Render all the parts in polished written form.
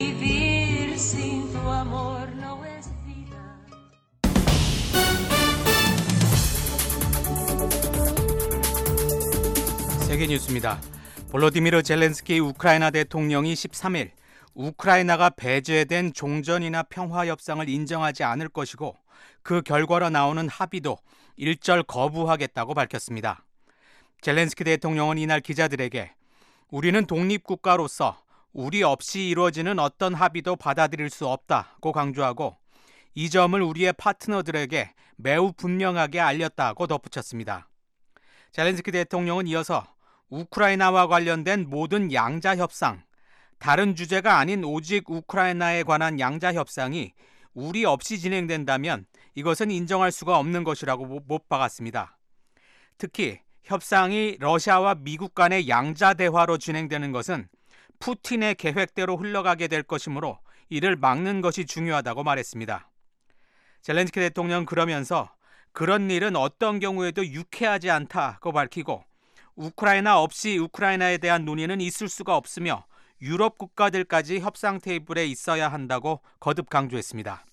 Vivir sin tu amor no es vida. 세계 뉴스입니다. 볼로디미르 젤렌스키 우크라이나 대통령이 13일 우크라이나가 배제된 종전이나 평화 협상을 인정하지 않을 것이고 그 결과로 나오는 합의도 일절 거부하겠다고 밝혔습니다. 젤렌스키 대통령은 이날 기자들에게 우리는 독립국가로서 우리 없이 이루어지는 어떤 합의도 받아들일 수 없다고 강조하고 이 점을 우리의 파트너들에게 매우 분명하게 알렸다고 덧붙였습니다. 젤렌스키 대통령은 이어서 우크라이나와 관련된 모든 양자 협상, 다른 주제가 아닌 오직 우크라이나에 관한 양자 협상이 우리 없이 진행된다면 이것은 인정할 수가 없는 것이라고 못 박았습니다. 특히 협상이 러시아와 미국 간의 양자 대화로 진행되는 것은 푸틴의 계획대로 흘러가게 될 것이므로 이를 막는 것이 중요하다고 말했습니다. 젤렌스키 대통령은 그러면서 그런 일은 어떤 경우에도 유쾌하지 않다고 밝히고 우크라이나 없이 우크라이나에 대한 논의는 있을 수가 없으며 유럽 국가들까지 협상 테이블에 있어야 한다고 거듭 강조했습니다.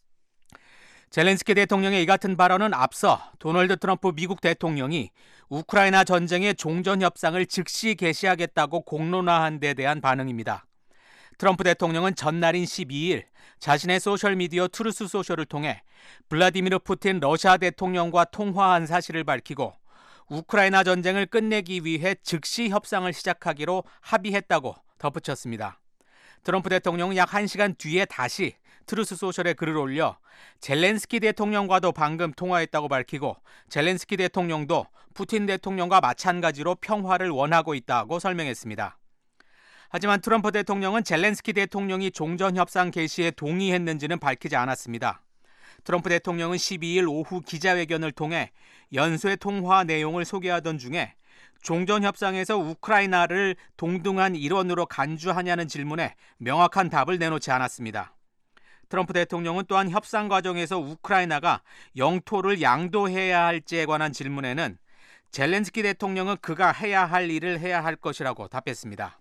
젤렌스키 대통령의 이 같은 발언은 앞서 도널드 트럼프 미국 대통령이 우크라이나 전쟁의 종전 협상을 즉시 개시하겠다고 공론화한 데 대한 반응입니다. 트럼프 대통령은 전날인 12일 자신의 소셜미디어 트루스 소셜을 통해 블라디미르 푸틴 러시아 대통령과 통화한 사실을 밝히고 우크라이나 전쟁을 끝내기 위해 즉시 협상을 시작하기로 합의했다고 덧붙였습니다. 트럼프 대통령은 약 1시간 뒤에 다시 트루스 소셜에 글을 올려 젤렌스키 대통령과도 방금 통화했다고 밝히고 젤렌스키 대통령도 푸틴 대통령과 마찬가지로 평화를 원하고 있다고 설명했습니다. 하지만 트럼프 대통령은 젤렌스키 대통령이 종전협상 개시에 동의했는지는 밝히지 않았습니다. 트럼프 대통령은 12일 오후 기자회견을 통해 연쇄 통화 내용을 소개하던 중에 종전협상에서 우크라이나를 동등한 일원으로 간주하냐는 질문에 명확한 답을 내놓지 않았습니다. 트럼프 대통령은 또한 협상 과정에서 우크라이나가 영토를 양도해야 할지에 관한 질문에는 젤렌스키 대통령은 그가 해야 할 일을 해야 할 것이라고 답했습니다.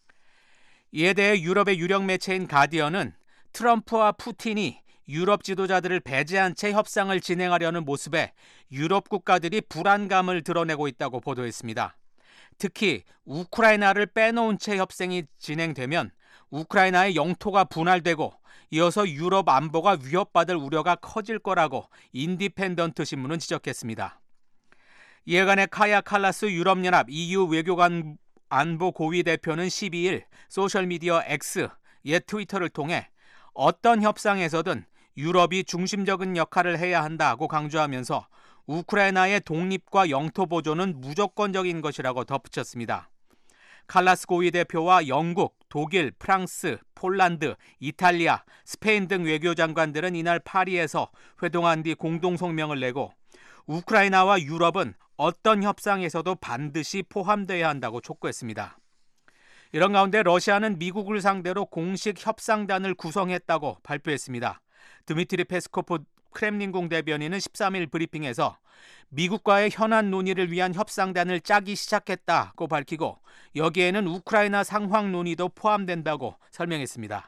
이에 대해 유럽의 유력 매체인 가디언은 트럼프와 푸틴이 유럽 지도자들을 배제한 채 협상을 진행하려는 모습에 유럽 국가들이 불안감을 드러내고 있다고 보도했습니다. 특히 우크라이나를 빼놓은 채 협상이 진행되면 우크라이나의 영토가 분할되고 이어서 유럽 안보가 위협받을 우려가 커질 거라고 인디펜던트 신문은 지적했습니다. 이에 관해 카야 칼라스 유럽연합 EU 외교관 안보 고위 대표는 12일 소셜미디어 X, 옛 트위터를 통해 어떤 협상에서든 유럽이 중심적인 역할을 해야 한다고 강조하면서 우크라이나의 독립과 영토 보존은 무조건적인 것이라고 덧붙였습니다. 칼라스 고위 대표와 영국, 독일, 프랑스, 폴란드, 이탈리아, 스페인 등 외교장관들은 이날 파리에서 회동한 뒤 공동 성명을 내고 우크라이나와 유럽은 어떤 협상에서도 반드시 포함돼야 한다고 촉구했습니다. 이런 가운데 러시아는 미국을 상대로 공식 협상단을 구성했다고 발표했습니다. 드미트리 페스코프 크렘린궁 대변인은 13일 브리핑에서 미국과의 현안 논의를 위한 협상단을 짜기 시작했다고 밝히고 여기에는 우크라이나 상황 논의도 포함된다고 설명했습니다.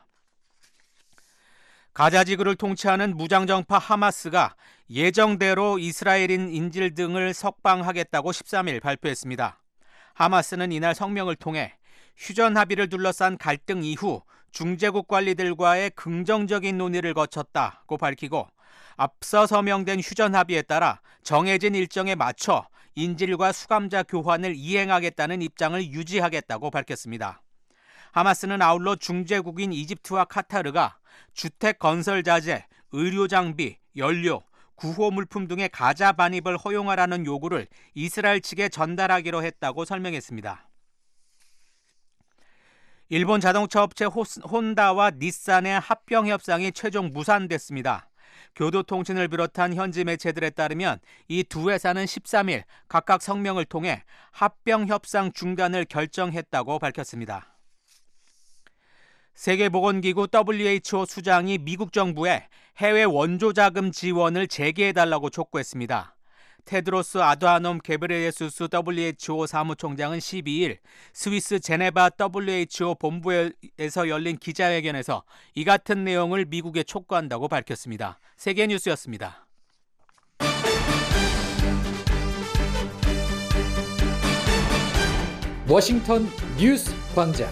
가자 지구를 통치하는 무장정파 하마스가 예정대로 이스라엘인 인질 등을 석방하겠다고 13일 발표했습니다. 하마스는 이날 성명을 통해 휴전 합의를 둘러싼 갈등 이후 중재국 관리들과의 긍정적인 논의를 거쳤다고 밝히고 앞서 서명된 휴전 합의에 따라 정해진 일정에 맞춰 인질과 수감자 교환을 이행하겠다는 입장을 유지하겠다고 밝혔습니다. 하마스는 아울러 중재국인 이집트와 카타르가 주택 건설 자재, 의료 장비, 연료, 구호 물품 등의 가자 반입을 허용하라는 요구를 이스라엘 측에 전달하기로 했다고 설명했습니다. 일본 자동차 업체 혼다와 닛산의 합병 협상이 최종 무산됐습니다. 교도통신을 비롯한 현지 매체들에 따르면 이 두 회사는 13일 각각 성명을 통해 합병 협상 중단을 결정했다고 밝혔습니다. 세계보건기구 WHO 수장이 미국 정부에 해외 원조자금 지원을 재개해달라고 촉구했습니다. 테드로스 아드하놈 게브레예수스 WHO 사무총장은 12일 스위스 제네바 WHO 본부에서 열린 기자회견에서 이 같은 내용을 미국에 촉구한다고 밝혔습니다. 세계뉴스였습니다. 워싱턴 뉴스 광장.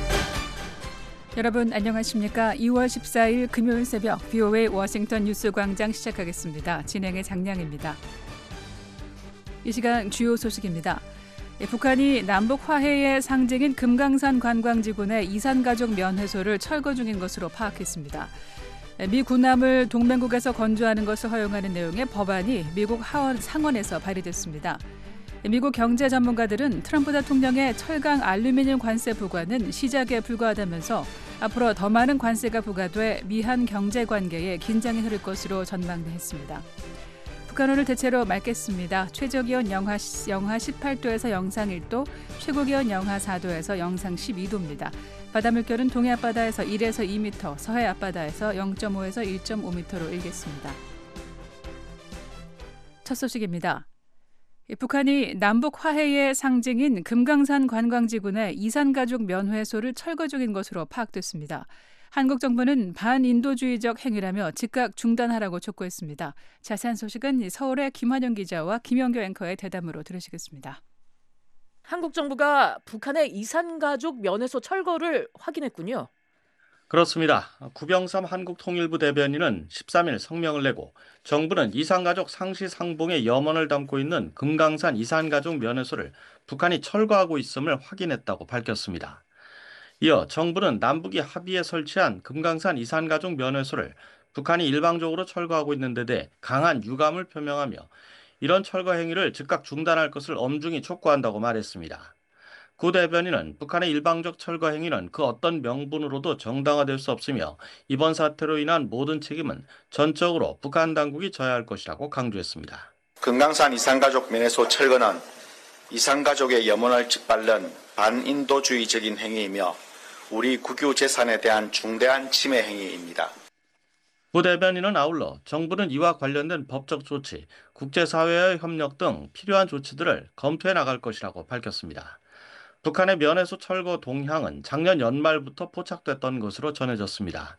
여러분 안녕하십니까? 2월 14일 금요일 새벽 VOA 워싱턴 뉴스 광장 시작하겠습니다. 진행의 장량입니다. 이 시간 주요 소식입니다. 북한이 남북 화해의 상징인 금강산 관광지군의 이산가족 면회소를 철거 중인 것으로 파악했습니다. 미 군함을 동맹국에서 건조하는 것을 허용하는 내용의 법안이 미국 하원 상원에서 발의됐습니다. 미국 경제 전문가들은 트럼프 대통령의 철강 알루미늄 관세 부과는 시작에 불과하다면서 앞으로 더 많은 관세가 부과돼 미한 경제 관계에 긴장이 흐를 것으로 전망했습니다. 북한오늘 대체로 맑겠습니다. 최저기온 영하 18도에서 영상 1도, 최고기온 영하 4도에서 영상 12도입니다. 바다 물결은 동해 앞바다에서 1에서 2m, 서해 앞바다에서 0.5에서 1.5m로 일겠습니다. 첫 소식입니다. 북한이 남북 화해의 상징인 금강산 관광지군의 이산가족 면회소를 철거 중인 것으로 파악됐습니다. 한국 정부는 반인도주의적 행위라며 즉각 중단하라고 촉구했습니다. 자세한 소식은 서울의 김환영 기자와 김영교 앵커의 대담으로 들으시겠습니다. 한국 정부가 북한의 이산가족 면회소 철거를 확인했군요. 그렇습니다. 구병삼 한국통일부 대변인은 13일 성명을 내고 정부는 이산가족 상시 상봉의 염원을 담고 있는 금강산 이산가족 면회소를 북한이 철거하고 있음을 확인했다고 밝혔습니다. 이어 정부는 남북이 합의해 설치한 금강산 이산가족 면회소를 북한이 일방적으로 철거하고 있는 데 대해 강한 유감을 표명하며 이런 철거 행위를 즉각 중단할 것을 엄중히 촉구한다고 말했습니다. 구 대변인은 북한의 일방적 철거 행위는 그 어떤 명분으로도 정당화될 수 없으며 이번 사태로 인한 모든 책임은 전적으로 북한 당국이 져야 할 것이라고 강조했습니다. 금강산 이산가족 면회소 철거는 이산가족의 염원을 짓밟는 반인도주의적인 행위이며 우리 국유 재산에 대한 중대한 침해 행위입니다. 구 대변인은 아울러 정부는 이와 관련된 법적 조치, 국제사회의 협력 등 필요한 조치들을 검토해 나갈 것이라고 밝혔습니다. 북한의 면회소 철거 동향은 작년 연말부터 포착됐던 것으로 전해졌습니다.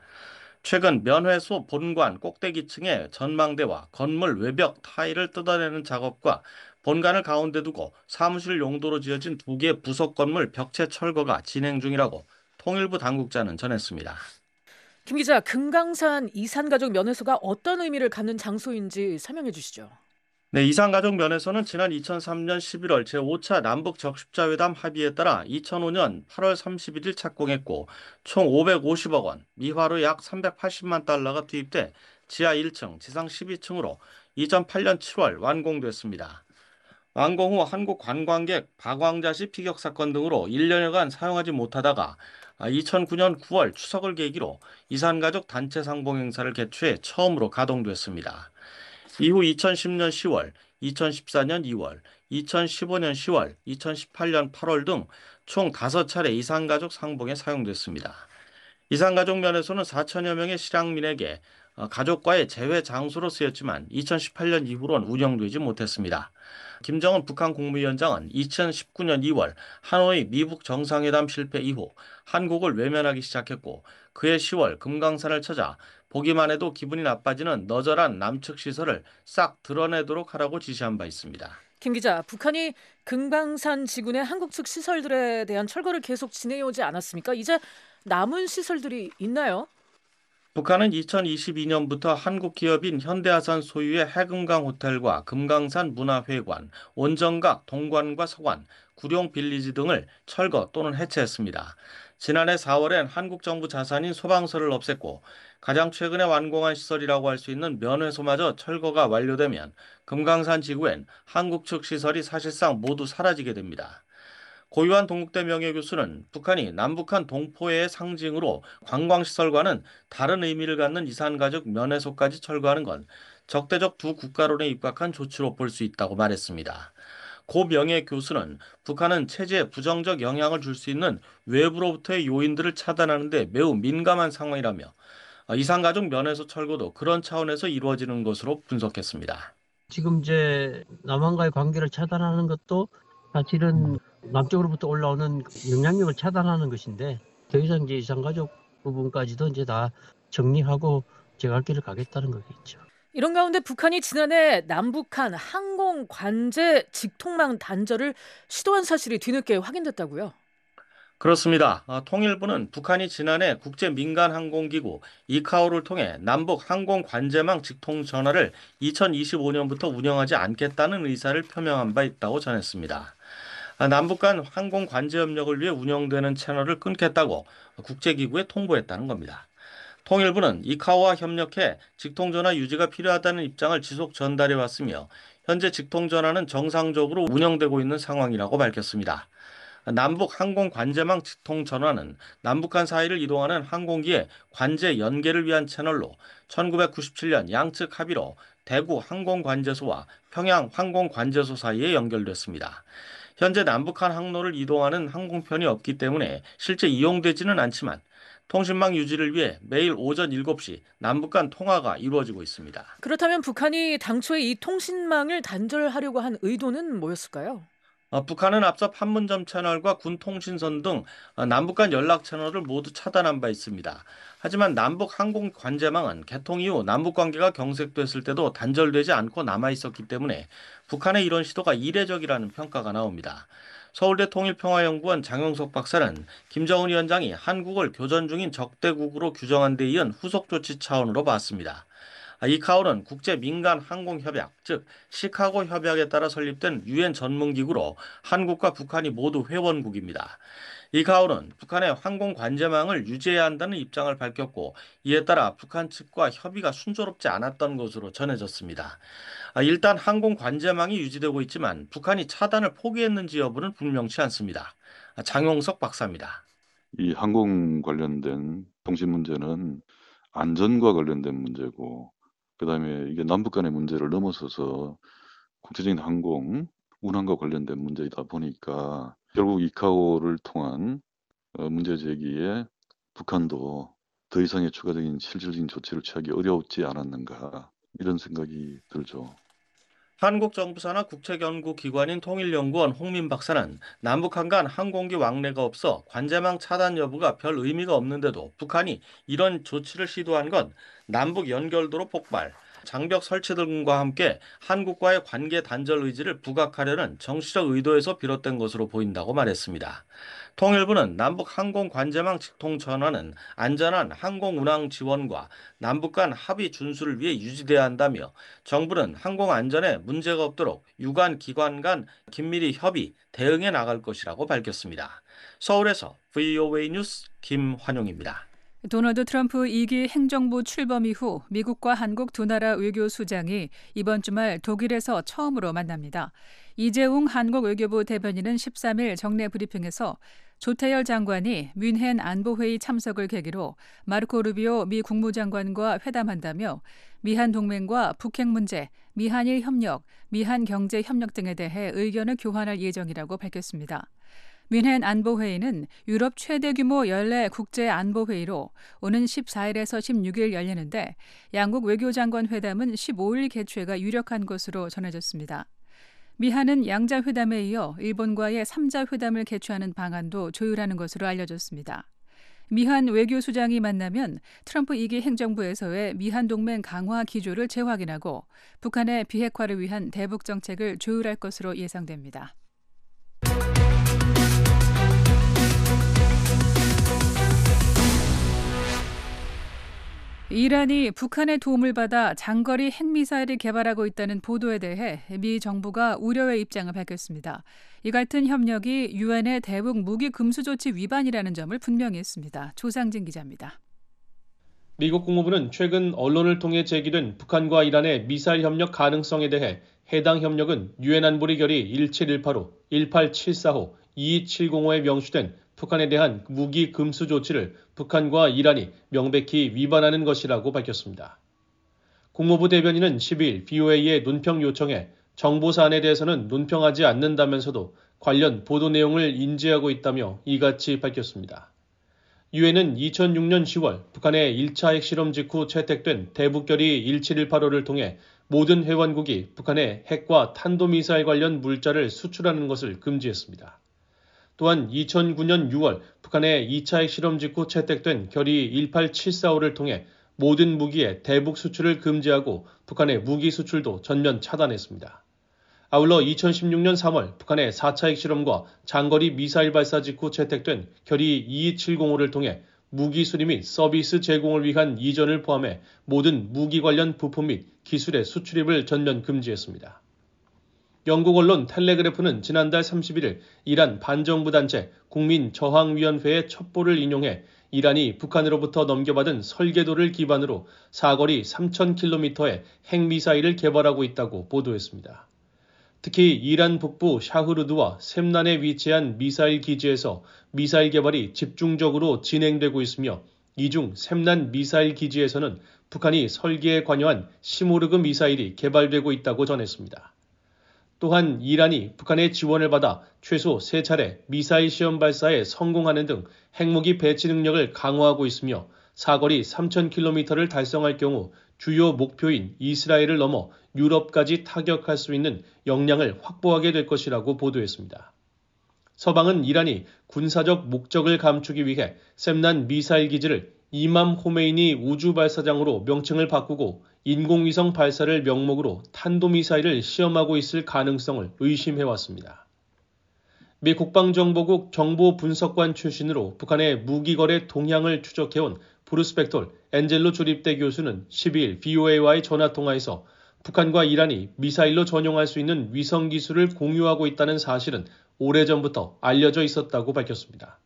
최근 면회소 본관 꼭대기층의 전망대와 건물 외벽 타일을 뜯어내는 작업과 본관을 가운데 두고 사무실 용도로 지어진 2개 부속 건물 벽체 철거가 진행 중이라고 통일부 당국자는 전했습니다. 김 기자, 금강산 이산가족 면회소가 어떤 의미를 갖는 장소인지 설명해 주시죠. 네, 이산가족 면회소는 지난 2003년 11월 제5차 남북 적십자회담 합의에 따라 2005년 8월 31일 착공했고 총 550억 원, 미화로 약 380만 달러가 투입돼 지하 1층, 지상 12층으로 2008년 7월 완공됐습니다. 완공 후 한국 관광객 박왕자씨 피격 사건 등으로 1년여간 사용하지 못하다가 2009년 9월 추석을 계기로 이산가족 단체 상봉 행사를 개최해 처음으로 가동됐습니다. 이후 2010년 10월, 2014년 2월, 2015년 10월, 2018년 8월 등 총 5차례 이산가족 상봉에 사용됐습니다. 이산가족 면회소는 4천여 명의 실향민에게 가족과의 재회 장소로 쓰였지만 2018년 이후로는 운영되지 못했습니다. 김정은 북한 국무위원장은 2019년 2월 하노이 미북 정상회담 실패 이후 한국을 외면하기 시작했고 그해 10월 금강산을 찾아 보기만 해도 기분이 나빠지는 너절한 남측 시설을 싹 드러내도록 하라고 지시한 바 있습니다. 김 기자, 북한이 금강산 지군의 한국 측 시설들에 대한 철거를 계속 진행해오지 않았습니까? 이제 남은 시설들이 있나요? 북한은 2022년부터 한국 기업인 현대아산 소유의 해금강 호텔과 금강산 문화회관, 원정각, 동관과 서관, 구룡 빌리지 등을 철거 또는 해체했습니다. 지난해 4월엔 한국 정부 자산인 소방서를 없앴고 가장 최근에 완공한 시설이라고 할 수 있는 면회소마저 철거가 완료되면 금강산 지구엔 한국 측 시설이 사실상 모두 사라지게 됩니다. 고유한 동국대 명예교수는 북한이 남북한 동포애의 상징으로 관광시설과는 다른 의미를 갖는 이산가족 면회소까지 철거하는 건 적대적 두 국가론에 입각한 조치로 볼 수 있다고 말했습니다. 고 명예교수는 북한은 체제에 부정적 영향을 줄 수 있는 외부로부터의 요인들을 차단하는 데 매우 민감한 상황이라며 이산가족 면회소 철거도 그런 차원에서 이루어지는 것으로 분석했습니다. 지금 이제 남한과의 관계를 차단하는 것도 사실은 남쪽으로부터 올라오는 영향력을 차단하는 것인데 더 이상 이제 이산가족 부분까지도 이제 다 정리하고 제갈 길을 가겠다는 거겠죠. 이런 가운데 북한이 지난해 남북한 항공 관제 직통망 단절을 시도한 사실이 뒤늦게 확인됐다고요? 그렇습니다. 통일부는 북한이 지난해 국제민간항공기구 이카오를 통해 남북 항공 관제망 직통 전화를 2025년부터 운영하지 않겠다는 의사를 표명한 바 있다고 전했습니다. 남북 간 항공 관제 협력을 위해 운영되는 채널을 끊겠다고 국제기구에 통보했다는 겁니다. 통일부는 이카오와 협력해 직통전화 유지가 필요하다는 입장을 지속 전달해 왔으며 현재 직통전화는 정상적으로 운영되고 있는 상황이라고 밝혔습니다. 남북 항공 관제망 직통 전화는 남북 간 사이를 이동하는 항공기의 관제 연계를 위한 채널로 1997년 양측 합의로 대구 항공관제소와 평양 항공관제소 사이에 연결됐습니다. 현재 남북 간 항로를 이동하는 항공편이 없기 때문에 실제 이용되지는 않지만 통신망 유지를 위해 매일 오전 7시 남북 간 통화가 이루어지고 있습니다. 그렇다면 북한이 당초에 이 통신망을 단절하려고 한 의도는 뭐였을까요? 북한은 앞서 판문점 채널과 군 통신선 등 남북 간 연락 채널을 모두 차단한 바 있습니다. 하지만 남북 항공 관제망은 개통 이후 남북 관계가 경색됐을 때도 단절되지 않고 남아 있었기 때문에 북한의 이런 시도가 이례적이라는 평가가 나옵니다. 서울대 통일평화연구원 장영석 박사는 김정은 위원장이 한국을 교전 중인 적대국으로 규정한 데 이은 후속 조치 차원으로 봤습니다. 이카오는 국제민간항공협약, 즉 시카고 협약에 따라 설립된 유엔 전문기구로 한국과 북한이 모두 회원국입니다. 이카오는 북한의 항공 관제망을 유지해야 한다는 입장을 밝혔고 이에 따라 북한 측과 협의가 순조롭지 않았던 것으로 전해졌습니다. 일단 항공 관제망이 유지되고 있지만 북한이 차단을 포기했는지 여부는 분명치 않습니다. 장용석 박사입니다. 이 항공 관련된 통신 문제는 안전과 관련된 문제고 그다음에 이게 남북 간의 문제를 넘어서서 국제적인 항공 운항과 관련된 문제이다 보니까 결국 이카오를 통한 문제 제기에 북한도 더 이상의 추가적인 실질적인 조치를 취하기 어려웠지 않았는가 이런 생각이 들죠. 한국 정부 산하 국책연구기관인 통일연구원 홍민 박사는 남북한 간 항공기 왕래가 없어 관제망 차단 여부가 별 의미가 없는데도 북한이 이런 조치를 시도한 건 남북 연결도로 폭발, 장벽 설치 등과 함께 한국과의 관계 단절 의지를 부각하려는 정치적 의도에서 비롯된 것으로 보인다고 말했습니다. 통일부는 남북 항공 관제망 직통 전환은 안전한 항공 운항 지원과 남북 간 합의 준수를 위해 유지돼야 한다며 정부는 항공 안전에 문제가 없도록 유관 기관 간 긴밀히 협의, 대응해 나갈 것이라고 밝혔습니다. 서울에서 VOA 뉴스 김환용입니다. 도널드 트럼프 2기 행정부 출범 이후 미국과 한국 두 나라 외교수장이 이번 주말 독일에서 처음으로 만납니다. 이재웅 한국 외교부 대변인은 13일 정례 브리핑에서 조태열 장관이 뮌헨 안보회의 참석을 계기로 마르코 루비오 미 국무장관과 회담한다며 미한 동맹과 북핵 문제, 미한일 협력, 미한 경제 협력 등에 대해 의견을 교환할 예정이라고 밝혔습니다. 뮌헨 안보회의는 유럽 최대 규모 연례 국제안보회의로 오는 14일에서 16일 열리는데 양국 외교장관 회담은 15일 개최가 유력한 것으로 전해졌습니다. 미한은 양자 회담에 이어 일본과의 3자 회담을 개최하는 방안도 조율하는 것으로 알려졌습니다. 미한 외교수장이 만나면 트럼프 2기 행정부에서의 미한 동맹 강화 기조를 재확인하고 북한의 비핵화를 위한 대북 정책을 조율할 것으로 예상됩니다. 이란이 북한의 도움을 받아 장거리 핵미사일을 개발하고 있다는 보도에 대해 미 정부가 우려의 입장을 밝혔습니다. 이 같은 협력이 유엔의 대북 무기 금수 조치 위반이라는 점을 분명히 했습니다. 조상진 기자입니다. 미국 국무부는 최근 언론을 통해 제기된 북한과 이란의 미사일 협력 가능성에 대해 해당 협력은 유엔 안보리 결의 1718호, 1874호, 2270호에 명시된 북한에 대한 무기 금수 조치를 북한과 이란이 명백히 위반하는 것이라고 밝혔습니다. 국무부 대변인은 12일 VOA의 논평 요청에 정보 사안에 대해서는 논평하지 않는다면서도 관련 보도 내용을 인지하고 있다며 이같이 밝혔습니다. 유엔은 2006년 10월 북한의 1차 핵실험 직후 채택된 대북결의 1718호를 통해 모든 회원국이 북한에 핵과 탄도미사일 관련 물자를 수출하는 것을 금지했습니다. 또한 2009년 6월 북한의 2차 핵실험 직후 채택된 결의 18745를 통해 모든 무기의 대북 수출을 금지하고 북한의 무기 수출도 전면 차단했습니다. 아울러 2016년 3월 북한의 4차 핵실험과 장거리 미사일 발사 직후 채택된 결의 22705를 통해 무기 수리 및 서비스 제공을 위한 이전을 포함해 모든 무기 관련 부품 및 기술의 수출입을 전면 금지했습니다. 영국 언론 텔레그래프는 지난달 31일 이란 반정부 단체 국민저항위원회의 첩보를 인용해 이란이 북한으로부터 넘겨받은 설계도를 기반으로 사거리 3,000km의 핵미사일을 개발하고 있다고 보도했습니다. 특히 이란 북부 샤흐르드와 셈난에 위치한 미사일 기지에서 미사일 개발이 집중적으로 진행되고 있으며 이 중 셈난 미사일 기지에서는 북한이 설계에 관여한 시모르그 미사일이 개발되고 있다고 전했습니다. 또한 이란이 북한의 지원을 받아 최소 3차례 미사일 시험 발사에 성공하는 등 핵무기 배치 능력을 강화하고 있으며 사거리 3,000km를 달성할 경우 주요 목표인 이스라엘을 넘어 유럽까지 타격할 수 있는 역량을 확보하게 될 것이라고 보도했습니다. 서방은 이란이 군사적 목적을 감추기 위해 셈난 미사일 기지를 이맘 호메이니 우주발사장으로 명칭을 바꾸고 인공위성 발사를 명목으로 탄도미사일을 시험하고 있을 가능성을 의심해왔습니다. 미 국방정보국 정보분석관 출신으로 북한의 무기거래 동향을 추적해온 브루스 벡톨 엔젤로 조립대 교수는 12일 VOA와의 전화통화에서 북한과 이란이 미사일로 전용할 수 있는 위성 기술을 공유하고 있다는 사실은 오래전부터 알려져 있었다고 밝혔습니다.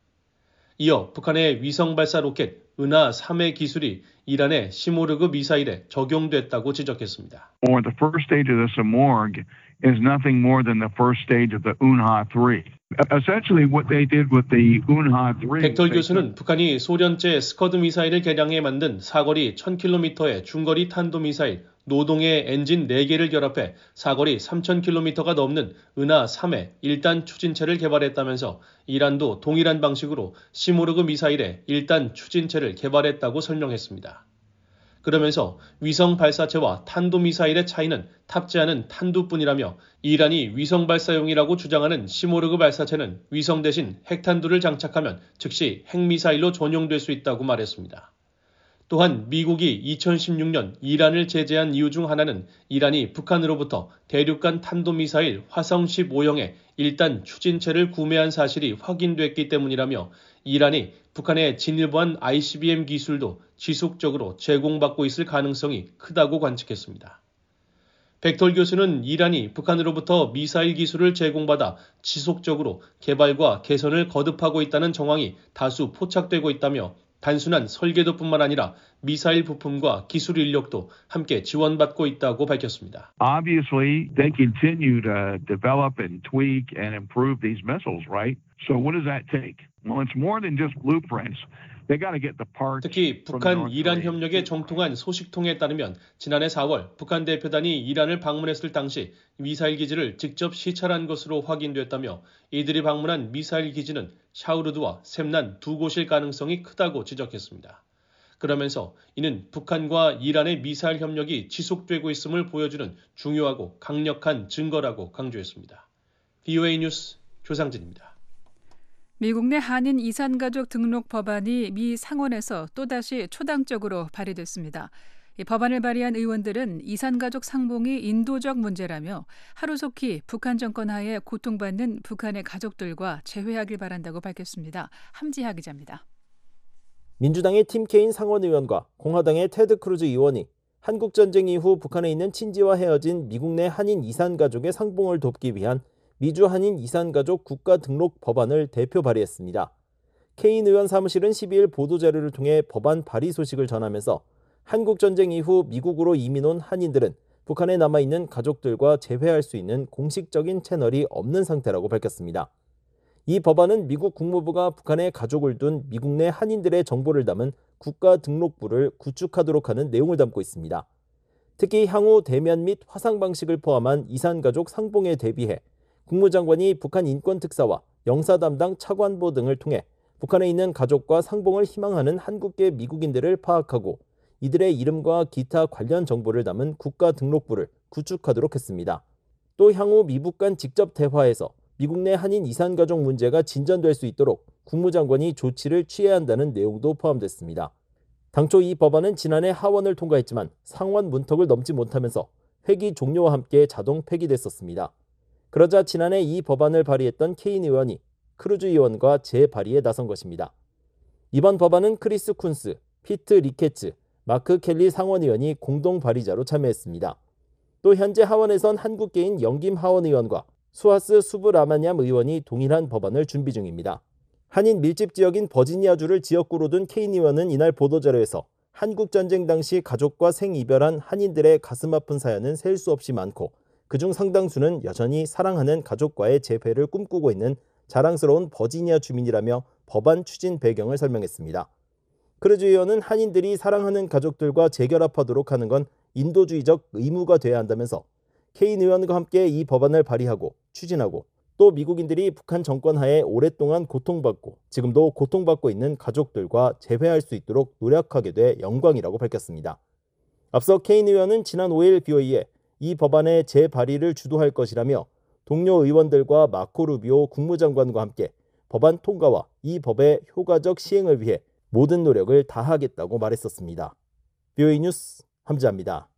이어 북한의 위성 발사 로켓 은하 3의 기술이 이란의 시모르그 미사일에 적용됐다고 지적했습니다. Or the first stage of the Simorgh is nothing more than the first stage of the Unha-3. Essentially what they did with the Unha-3. 벡톨 교수는 북한이 소련제 스커드 미사일을 개량해 만든 사거리 1000km의 중거리 탄도미사일 노동의 엔진 4개를 결합해 사거리 3000km가 넘는 은하 3의 1단 추진체를 개발했다면서 이란도 동일한 방식으로 시모르그 미사일의 1단 추진체를 개발했다고 설명했습니다. 그러면서 위성 발사체와 탄도미사일의 차이는 탑재하는 탄두뿐이라며 이란이 위성 발사용이라고 주장하는 시모르그 발사체는 위성 대신 핵탄두를 장착하면 즉시 핵미사일로 전용될 수 있다고 말했습니다. 또한 미국이 2016년 이란을 제재한 이유 중 하나는 이란이 북한으로부터 대륙간 탄도미사일 화성 15형의 1단 추진체를 구매한 사실이 확인됐기 때문이라며 이란이 북한에 진일보한 ICBM 기술도 지속적으로 제공받고 있을 가능성이 크다고 관측했습니다. 벡톨 교수는 이란이 북한으로부터 미사일 기술을 제공받아 지속적으로 개발과 개선을 거듭하고 있다는 정황이 다수 포착되고 있다며 단순한 설계도뿐만 아니라 미사일 부품과 기술 인력도 함께 지원받고 있다고 밝혔습니다. Obviously, they continue to develop and tweak and improve these missiles, right? So what does that take? Well, it's more than just blueprints. They got to get the parts. 특히 북한 이란 협력에 정통한 소식통에 따르면 지난해 4월 북한 대표단이 이란을 방문했을 당시 미사일 기지를 직접 시찰한 것으로 확인됐다며 이들이 방문한 미사일 기지는 샤흐르드와 셈난 두 곳일 가능성이 크다고 지적했습니다. 그러면서 이는 북한과 이란의 미사일 협력이 지속되고 있음을 보여주는 중요하고 강력한 증거라고 강조했습니다. VOA 뉴스 조상진입니다. 미국 내 한인 이산가족 등록 법안이 미 상원에서 또다시 초당적으로 발의됐습니다. 이 법안을 발의한 의원들은 이산가족 상봉이 인도적 문제라며 하루속히 북한 정권 하에 고통받는 북한의 가족들과 재회하길 바란다고 밝혔습니다. 함지하 기자입니다. 민주당의 팀 케인 상원의원과 공화당의 테드 크루즈 의원이 한국전쟁 이후 북한에 있는 친지와 헤어진 미국 내 한인 이산가족의 상봉을 돕기 위한 미주 한인 이산가족 국가등록 법안을 대표 발의했습니다. 케인 의원 사무실은 12일 보도자료를 통해 법안 발의 소식을 전하면서 한국전쟁 이후 미국으로 이민 온 한인들은 북한에 남아있는 가족들과 재회할 수 있는 공식적인 채널이 없는 상태라고 밝혔습니다. 이 법안은 미국 국무부가 북한에 가족을 둔 미국 내 한인들의 정보를 담은 국가등록부를 구축하도록 하는 내용을 담고 있습니다. 특히 향후 대면 및 화상 방식을 포함한 이산가족 상봉에 대비해 국무장관이 북한 인권특사와 영사담당 차관보 등을 통해 북한에 있는 가족과 상봉을 희망하는 한국계 미국인들을 파악하고 이들의 이름과 기타 관련 정보를 담은 국가 등록부를 구축하도록 했습니다. 또 향후 미국 간 직접 대화에서 미국 내 한인 이산 가족 문제가 진전될 수 있도록 국무장관이 조치를 취해야 한다는 내용도 포함됐습니다. 당초 이 법안은 지난해 하원을 통과했지만 상원 문턱을 넘지 못하면서 회기 종료와 함께 자동 폐기됐었습니다. 그러자 지난해 이 법안을 발의했던 케인 의원이 크루즈 의원과 재발의에 나선 것입니다. 이번 법안은 크리스 쿤스, 피트 리케츠, 마크 켈리 상원 의원이 공동 발의자로 참여했습니다. 또 현재 하원에선 한국계인 영김 하원 의원과 수하스 수브라마냠 의원이 동일한 법안을 준비 중입니다. 한인 밀집 지역인 버지니아주를 지역구로 둔 케인 의원은 이날 보도자료에서 한국전쟁 당시 가족과 생이별한 한인들의 가슴 아픈 사연은 셀 수 없이 많고 그중 상당수는 여전히 사랑하는 가족과의 재회를 꿈꾸고 있는 자랑스러운 버지니아 주민이라며 법안 추진 배경을 설명했습니다. 크루즈 의원은 한인들이 사랑하는 가족들과 재결합하도록 하는 건 인도주의적 의무가 돼야 한다면서 케인 의원과 함께 이 법안을 발의하고 추진하고 또 미국인들이 북한 정권 하에 오랫동안 고통받고 지금도 고통받고 있는 가족들과 재회할 수 있도록 노력하게 돼 영광이라고 밝혔습니다. 앞서 케인 의원은 지난 5일 BOE에 이 법안의 재발의를 주도할 것이라며 동료 의원들과 마코 루비오 국무장관과 함께 법안 통과와 이 법의 효과적 시행을 위해 모든 노력을 다하겠다고 말했었습니다. BOE 뉴스 함지아입니다.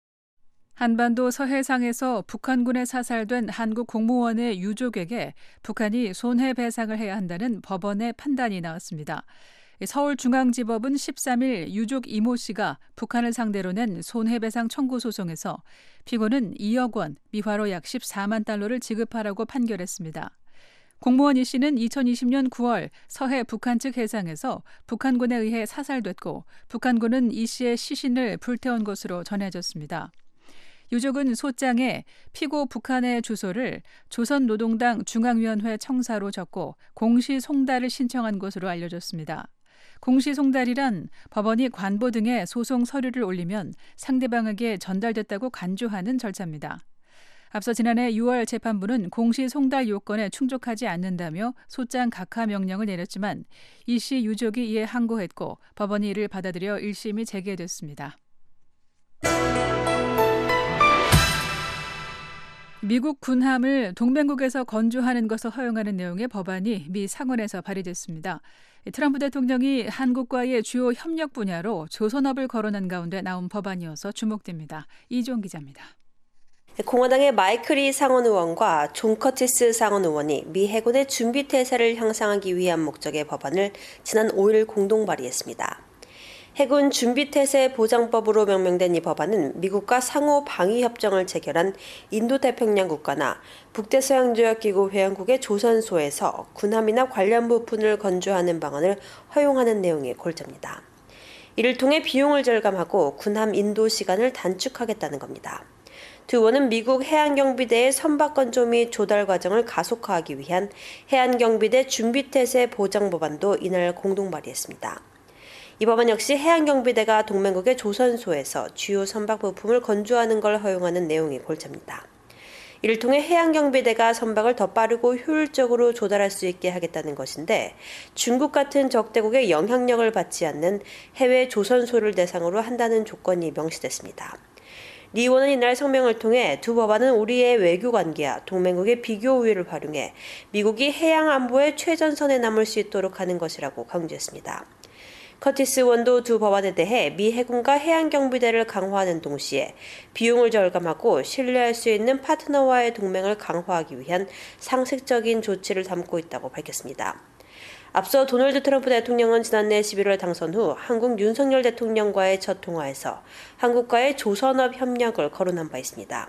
한반도 서해상에서 북한군에 사살된 한국 공무원의 유족에게 북한이 손해배상을 해야 한다는 법원의 판단이 나왔습니다. 서울중앙지법은 13일 유족 이모 씨가 북한을 상대로 낸 손해배상 청구 소송에서 피고는 2억 원, 미화로 약 14만 달러를 지급하라고 판결했습니다. 공무원 이 씨는 2020년 9월 서해 북한 측 해상에서 북한군에 의해 사살됐고 북한군은 이 씨의 시신을 불태운 것으로 전해졌습니다. 유족은 소장에 피고 북한의 주소를 조선노동당 중앙위원회 청사로 적고 공시 송달을 신청한 것으로 알려졌습니다. 공시 송달이란 법원이 관보 등의 소송 서류를 올리면 상대방에게 전달됐다고 간주하는 절차입니다. 앞서 지난해 6월 재판부는 공시 송달 요건에 충족하지 않는다며 소장 각하 명령을 내렸지만 이 씨 유족이 이에 항고했고 법원이 이를 받아들여 1심이 재개됐습니다. 미국 군함을 동맹국에서 건조하는 것을 허용하는 내용의 법안이 미 상원에서 발의됐습니다. 트럼프 대통령이 한국과의 주요 협력 분야로 조선업을 거론한 가운데 나온 법안이어서 주목됩니다. 이종 기자입니다. 공화당의 마이클 리 상원 의원과 존 커티스 상원 의원이 미 해군의 준비 태세를 향상하기 위한 목적의 법안을 지난 5일 공동 발의했습니다. 해군 준비태세 보장법으로 명명된 이 법안은 미국과 상호 방위 협정을 체결한 인도태평양 국가나 북대서양조약기구 회원국의 조선소에서 군함이나 관련 부품을 건조하는 방안을 허용하는 내용이 골자입니다. 이를 통해 비용을 절감하고 군함 인도 시간을 단축하겠다는 겁니다. 두 의원은 미국 해안경비대의 선박건조 및 조달 과정을 가속화하기 위한 해안경비대 준비태세 보장법안도 이날 공동 발의했습니다. 이 법안 역시 해안경비대가 동맹국의 조선소에서 주요 선박 부품을 건조하는 걸 허용하는 내용이 골자입니다. 이를 통해 해안경비대가 선박을 더 빠르고 효율적으로 조달할 수 있게 하겠다는 것인데 중국 같은 적대국의 영향력을 받지 않는 해외 조선소를 대상으로 한다는 조건이 명시됐습니다. 리 의원은 이날 성명을 통해 두 법안은 우리의 외교관계와 동맹국의 비교 우위를 활용해 미국이 해양 안보의 최전선에 남을 수 있도록 하는 것이라고 강조했습니다. 커티스 의원도 두 법안에 대해 미 해군과 해안경비대를 강화하는 동시에 비용을 절감하고 신뢰할 수 있는 파트너와의 동맹을 강화하기 위한 상식적인 조치를 담고 있다고 밝혔습니다. 앞서 도널드 트럼프 대통령은 지난해 11월 당선 후 한국 윤석열 대통령과의 첫 통화에서 한국과의 조선업 협력을 거론한 바 있습니다.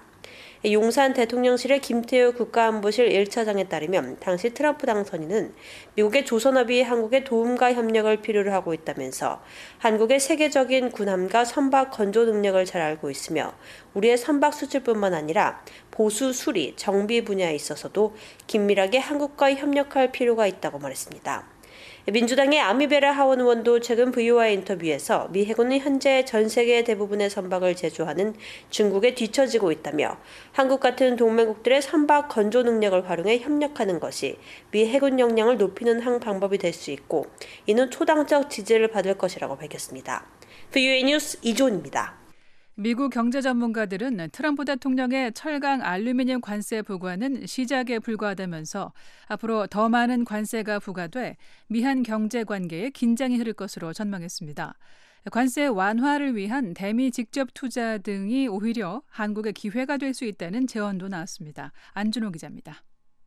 용산 대통령실의 김태우 국가안보실 1차장에 따르면 당시 트럼프 당선인은 미국의 조선업이 한국의 도움과 협력을 필요로 하고 있다면서 한국의 세계적인 군함과 선박 건조 능력을 잘 알고 있으며 우리의 선박 수출뿐만 아니라 보수, 수리, 정비 분야에 있어서도 긴밀하게 한국과 협력할 필요가 있다고 말했습니다. 민주당의 아미베라 하원 의원도 최근 VOA의 인터뷰에서 미 해군은 현재 전 세계 대부분의 선박을 제조하는 중국에 뒤처지고 있다며 한국 같은 동맹국들의 선박 건조 능력을 활용해 협력하는 것이 미 해군 역량을 높이는 한 방법이 될 수 있고 이는 초당적 지지를 받을 것이라고 밝혔습니다. VOA 뉴스 이조은입니다. 미국 경제 전문가들은 트럼프 대통령의 철강 알루미늄 관세 부과는 시작에 불과하다면서 앞으로 더 많은 관세가 부과돼 미한 경제 관계에 긴장이 흐를 것으로 전망했습니다. 관세 완화를 위한 대미 직접 투자 등이 오히려 한국의 기회가 될 수 있다는 제언도 나왔습니다. 안준호 기자입니다.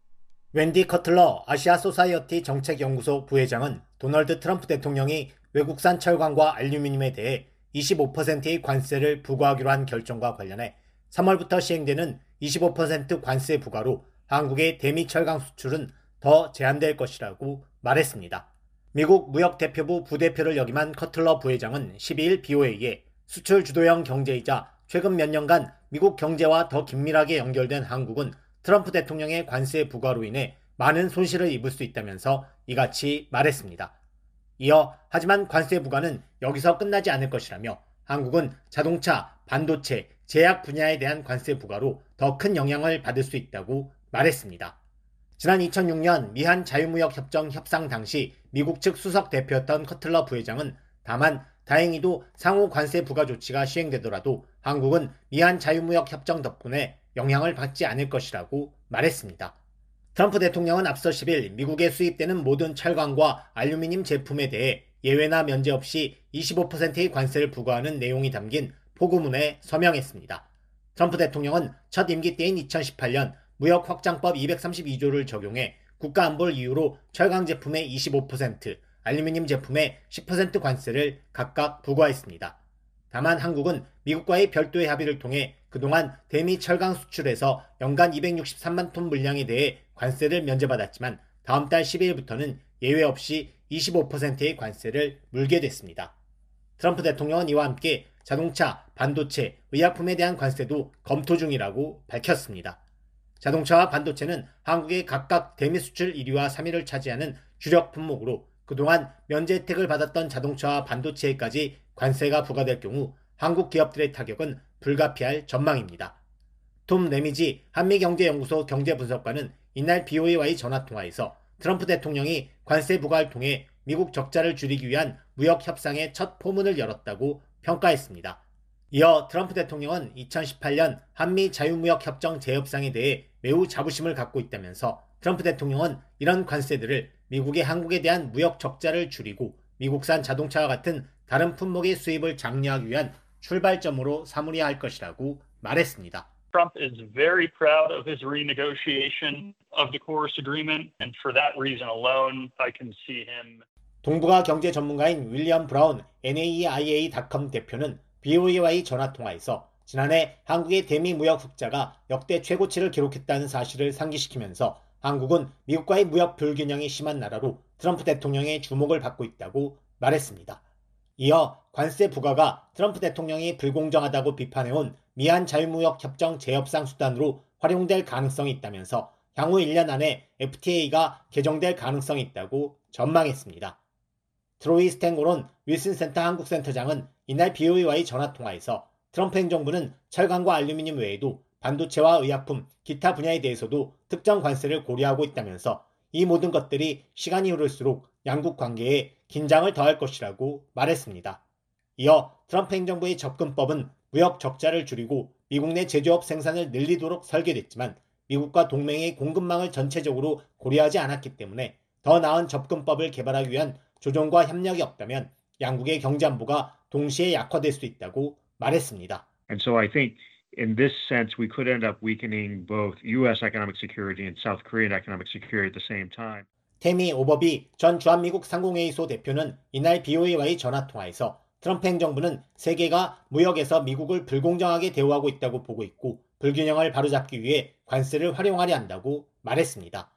웬디 커틀러 아시아 소사이어티 정책연구소 부회장은 도널드 트럼프 대통령이 외국산 철강과 알루미늄에 대해 25%의 관세를 부과하기로 한 결정과 관련해 3월부터 시행되는 25% 관세 부과로 한국의 대미 철강 수출은 더 제한될 것이라고 말했습니다. 미국 무역대표부 부대표를 역임한 커틀러 부회장은 12일 BOA에 수출 주도형 경제이자 최근 몇 년간 미국 경제와 더 긴밀하게 연결된 한국은 트럼프 대통령의 관세 부과로 인해 많은 손실을 입을 수 있다면서 이같이 말했습니다. 이어 하지만 관세 부과는 여기서 끝나지 않을 것이라며 한국은 자동차, 반도체, 제약 분야에 대한 관세 부과로 더 큰 영향을 받을 수 있다고 말했습니다. 지난 2006년 미한 자유무역협정 협상 당시 미국 측 수석 대표였던 커틀러 부회장은 다만 다행히도 상호 관세 부과 조치가 시행되더라도 한국은 미한 자유무역협정 덕분에 영향을 받지 않을 것이라고 말했습니다. 트럼프 대통령은 앞서 10일 미국에 수입되는 모든 철강과 알루미늄 제품에 대해 예외나 면제 없이 25%의 관세를 부과하는 내용이 담긴 포고문에 서명했습니다. 트럼프 대통령은 첫 임기 때인 2018년 무역확장법 232조를 적용해 국가안보를 이유로 철강 제품에 25%, 알루미늄 제품에 10% 관세를 각각 부과했습니다. 다만 한국은 미국과의 별도의 합의를 통해 그동안 대미 철강 수출에서 연간 263만 톤 물량에 대해 관세를 면제받았지만 다음 달 12일부터는 예외 없이 25%의 관세를 물게 됐습니다. 트럼프 대통령은 이와 함께 자동차, 반도체, 의약품에 대한 관세도 검토 중이라고 밝혔습니다. 자동차와 반도체는 한국의 각각 대미 수출 1위와 3위를 차지하는 주력 품목으로 그동안 면제 혜택을 받았던 자동차와 반도체에까지 관세가 부과될 경우 한국 기업들의 타격은 불가피할 전망입니다. 톰 레미지 한미경제연구소 경제분석가는 이날 BOA와의 전화통화에서 트럼프 대통령이 관세 부과를 통해 미국 적자를 줄이기 위한 무역 협상의 첫 포문을 열었다고 평가했습니다. 이어 트럼프 대통령은 2018년 한미 자유무역협정 재협상에 대해 매우 자부심을 갖고 있다면서 트럼프 대통령은 이런 관세들을 미국이 한국에 대한 무역 적자를 줄이고 미국산 자동차와 같은 다른 품목의 수입을 장려하기 위한 출발점으로 삼으려 할 것이라고 말했습니다. Trump is very proud of his renegotiation of the KORUS agreement, and for that reason alone, I can see him. 동북아 경제 전문가인 윌리엄 브라운 NAIA.com 대표는 BOA와의 전화통화에서 지난해 한국의 대미 무역 흑자가 역대 최고치를 기록했다는 사실을 상기시키면서 한국은 미국과의 무역 불균형이 심한 나라로 트럼프 대통령의 주목을 받고 있다고 말했습니다. 이어 관세 부과가 트럼프 대통령이 불공정하다고 비판해온 미한 자유무역협정 재협상 수단으로 활용될 가능성이 있다면서 향후 1년 안에 FTA가 개정될 가능성이 있다고 전망했습니다. 트로이 스탠고론 윌슨센터 한국센터장은 이날 BOA와의 전화통화에서 트럼프 행정부는 철강과 알루미늄 외에도 반도체와 의약품, 기타 분야에 대해서도 특정 관세를 고려하고 있다면서 이 모든 것들이 시간이 흐를수록 양국 관계에 긴장을 더할 것이라고 말했습니다. 이어 트럼프 행정부의 접근법은 무역 적자를 줄이고 미국 내 제조업 생산을 늘리도록 설계됐지만 미국과 동맹의 공급망을 전체적으로 고려하지 않았기 때문에 더 나은 접근법을 개발하기 위한 조정과 협력이 없다면 양국의 경제 안보가 동시에 약화될 수 있다고 말했습니다. And so I think in this sense we could end up weakening both U.S. economic security and South Korean economic security at the same time. 태미 오버비 전 주한미국 상공회의소 대표는 이날 BOA와의 전화통화에서 트럼프 행정부는 세계가 무역에서 미국을 불공정하게 대우하고 있다고 보고 있고 불균형을 바로잡기 위해 관세를 활용하려 한다고 말했습니다.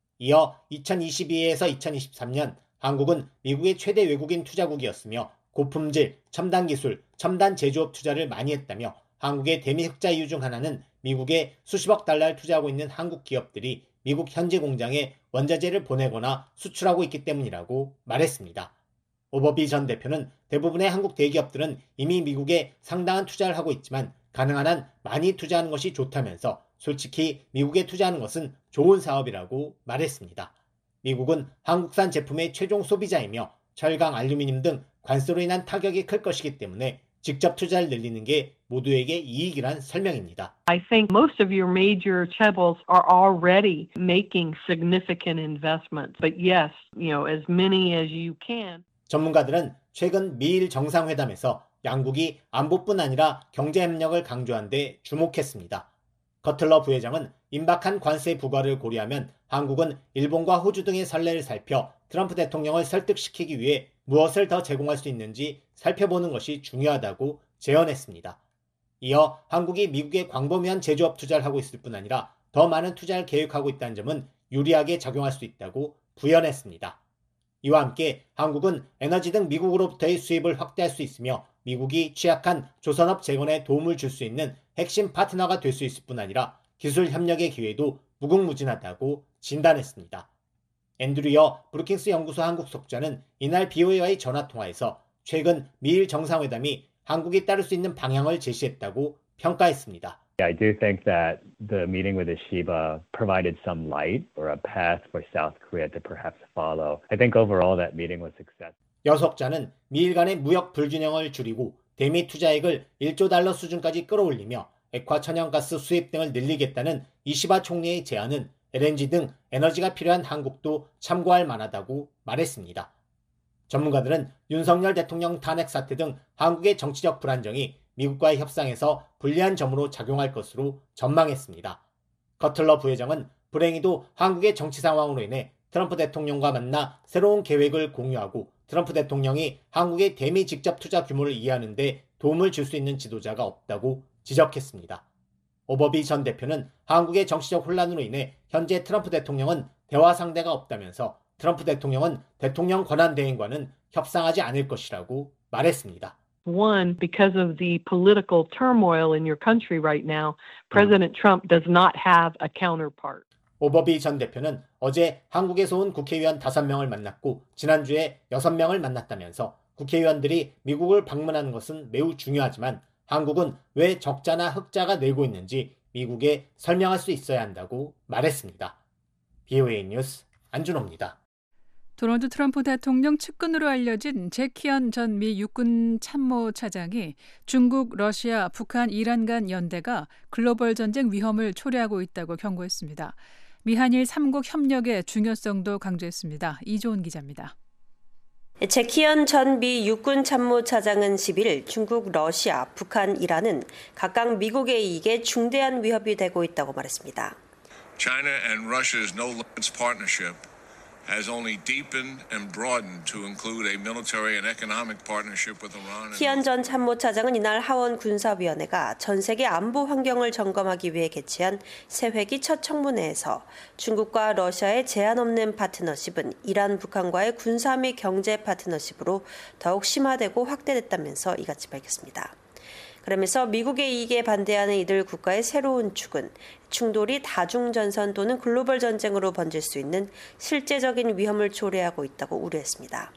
이어 2022에서 2023년 한국은 미국의 최대 외국인 투자국이었으며 고품질, 첨단 기술, 첨단 제조업 투자를 많이 했다며 한국의 대미 흑자 이유 중 하나는 미국에 수십억 달러를 투자하고 있는 한국 기업들이 미국 현지 공장에 원자재를 보내거나 수출하고 있기 때문이라고 말했습니다. 오버비 전 대표는 대부분의 한국 대기업들은 이미 미국에 상당한 투자를 하고 있지만 가능한 한 많이 투자하는 것이 좋다면서 솔직히 미국에 투자하는 것은 좋은 사업이라고 말했습니다. 미국은 한국산 제품의 최종 소비자이며 철강, 알루미늄 등 관세로 인한 타격이 클 것이기 때문에 직접 투자를 늘리는 게 모두에게 이익이란 설명입니다. I think most of your major chaebols are already making significant investments. But yes, as many as you can. 전문가들은 최근 미일 정상회담에서 양국이 안보뿐 아니라 경제 협력을 강조한 데 주목했습니다. 커틀러 부회장은 임박한 관세 부과를 고려하면 한국은 일본과 호주 등의 선례를 살펴 트럼프 대통령을 설득시키기 위해 무엇을 더 제공할 수 있는지 살펴보는 것이 중요하다고 제언했습니다. 이어 한국이 미국에 광범위한 제조업 투자를 하고 있을 뿐 아니라 더 많은 투자를 계획하고 있다는 점은 유리하게 작용할 수 있다고 부연했습니다. 이와 함께 한국은 에너지 등 미국으로부터의 수입을 확대할 수 있으며 미국이 취약한 조선업 재건에 도움을 줄 수 있는 핵심 파트너가 될 수 있을 뿐 아니라 기술 협력의 기회도 무궁무진하다고 진단했습니다. 앤드류 여 브루킹스 연구소 한국 속자는 이날 BOA와의 전화통화에서 최근 미일 정상회담이 한국이 따를 수 있는 방향을 제시했다고 평가했습니다. I do think that the meeting with Ishiba provided some light or a path for South Korea to perhaps follow. I think overall that meeting was successful. 여 속자는 미일 간의 무역 불균형을 줄이고 대미 투자액을 1조 달러 수준까지 끌어올리며 액화 천연가스 수입 등을 늘리겠다는 이시바 총리의 제안은 LNG 등 에너지가 필요한 한국도 참고할 만하다고 말했습니다. 전문가들은 윤석열 대통령 탄핵 사태 등 한국의 정치적 불안정이 미국과의 협상에서 불리한 점으로 작용할 것으로 전망했습니다. 커틀러 부회장은 불행히도 한국의 정치 상황으로 인해 트럼프 대통령과 만나 새로운 계획을 공유하고 트럼프 대통령이 한국의 대미 직접 투자 규모를 이해하는 데 도움을 줄 수 있는 지도자가 없다고 지적했습니다. 오버비 전 대표는 한국의 정치적 혼란으로 인해 현재 트럼프 대통령은 대화 상대가 없다면서 트럼프 대통령은 대통령 권한대행과는 협상하지 않을 것이라고 말했습니다. One, because of the political turmoil in your country right now, President Trump does not have a counterpart. 오버비 전 대표는 어제 한국에서 온 국회의원 5명을 만났고 지난주에 6명을 만났다면서 국회의원들이 미국을 방문하는 것은 매우 중요하지만 한국은 왜 적자나 흑자가 늘고 있는지 미국에 설명할 수 있어야 한다고 말했습니다. BOA 뉴스 안준호입니다. 도널드 트럼프 대통령 측근으로 알려진 제키언 전 미 육군 참모차장이 중국, 러시아, 북한, 이란 간 연대가 글로벌 전쟁 위험을 초래하고 있다고 경고했습니다. 미한일 3국 협력의 중요성도 강조했습니다. 이조은 기자입니다. 제키언 전 미 육군 참모차장은 10일 중국, 러시아, 북한, 이란은 각각 미국의 이익에 중대한 위협이 되고 있다고 말했습니다. China and Russia's no-limits partnership has only deepened and broadened to include a military and economic partnership with Iran. 키언 전 참모차장은 이날 하원 군사위원회가 전 세계 안보 환경을 점검하기 위해 개최한 새 회기 첫 청문회에서 중국과 러시아의 제한 없는 파트너십은 이란, 북한과의 군사 및 경제 파트너십으로 더욱 심화되고 확대됐다면서 이같이 밝혔습니다. 그러면서 미국의 이익에 반대하는 이들 국가의 새로운 축은 충돌이 다중전선 또는 글로벌 전쟁으로 번질 수 있는 실제적인 위험을 초래하고 있다고 우려했습니다.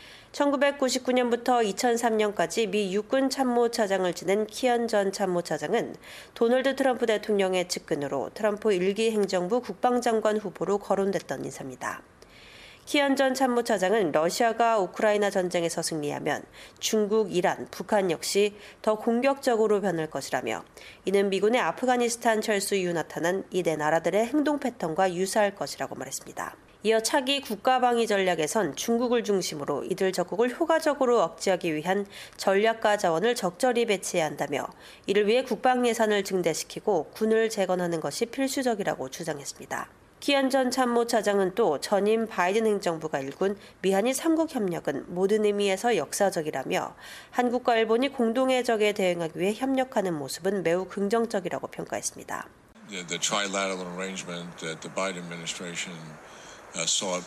1999년부터 2003년까지 미 육군 참모차장을 지낸 키언 전 참모차장은 도널드 트럼프 대통령의 측근으로 트럼프 1기 행정부 국방장관 후보로 거론됐던 인사입니다. 키언 전 참모차장은 러시아가 우크라이나 전쟁에서 승리하면 중국, 이란, 북한 역시 더 공격적으로 변할 것이라며 이는 미군의 아프가니스탄 철수 이후 나타난 이 네 나라들의 행동 패턴과 유사할 것이라고 말했습니다. 이어 차기 국가방위 전략에선 중국을 중심으로 이들 적국을 효과적으로 억제하기 위한 전략가 자원을 적절히 배치해야 한다며 이를 위해 국방 예산을 증대시키고 군을 재건하는 것이 필수적이라고 주장했습니다. 키언 전 참모차장은 또 전임 바이든 행정부가 일군 미한일 3국 협력은 모든 의미에서 역사적이라며 한국과 일본이 공동의 적에 대응하기 위해 협력하는 모습은 매우 긍정적이라고 평가했습니다. The trilateral arrangement that the Biden administration sought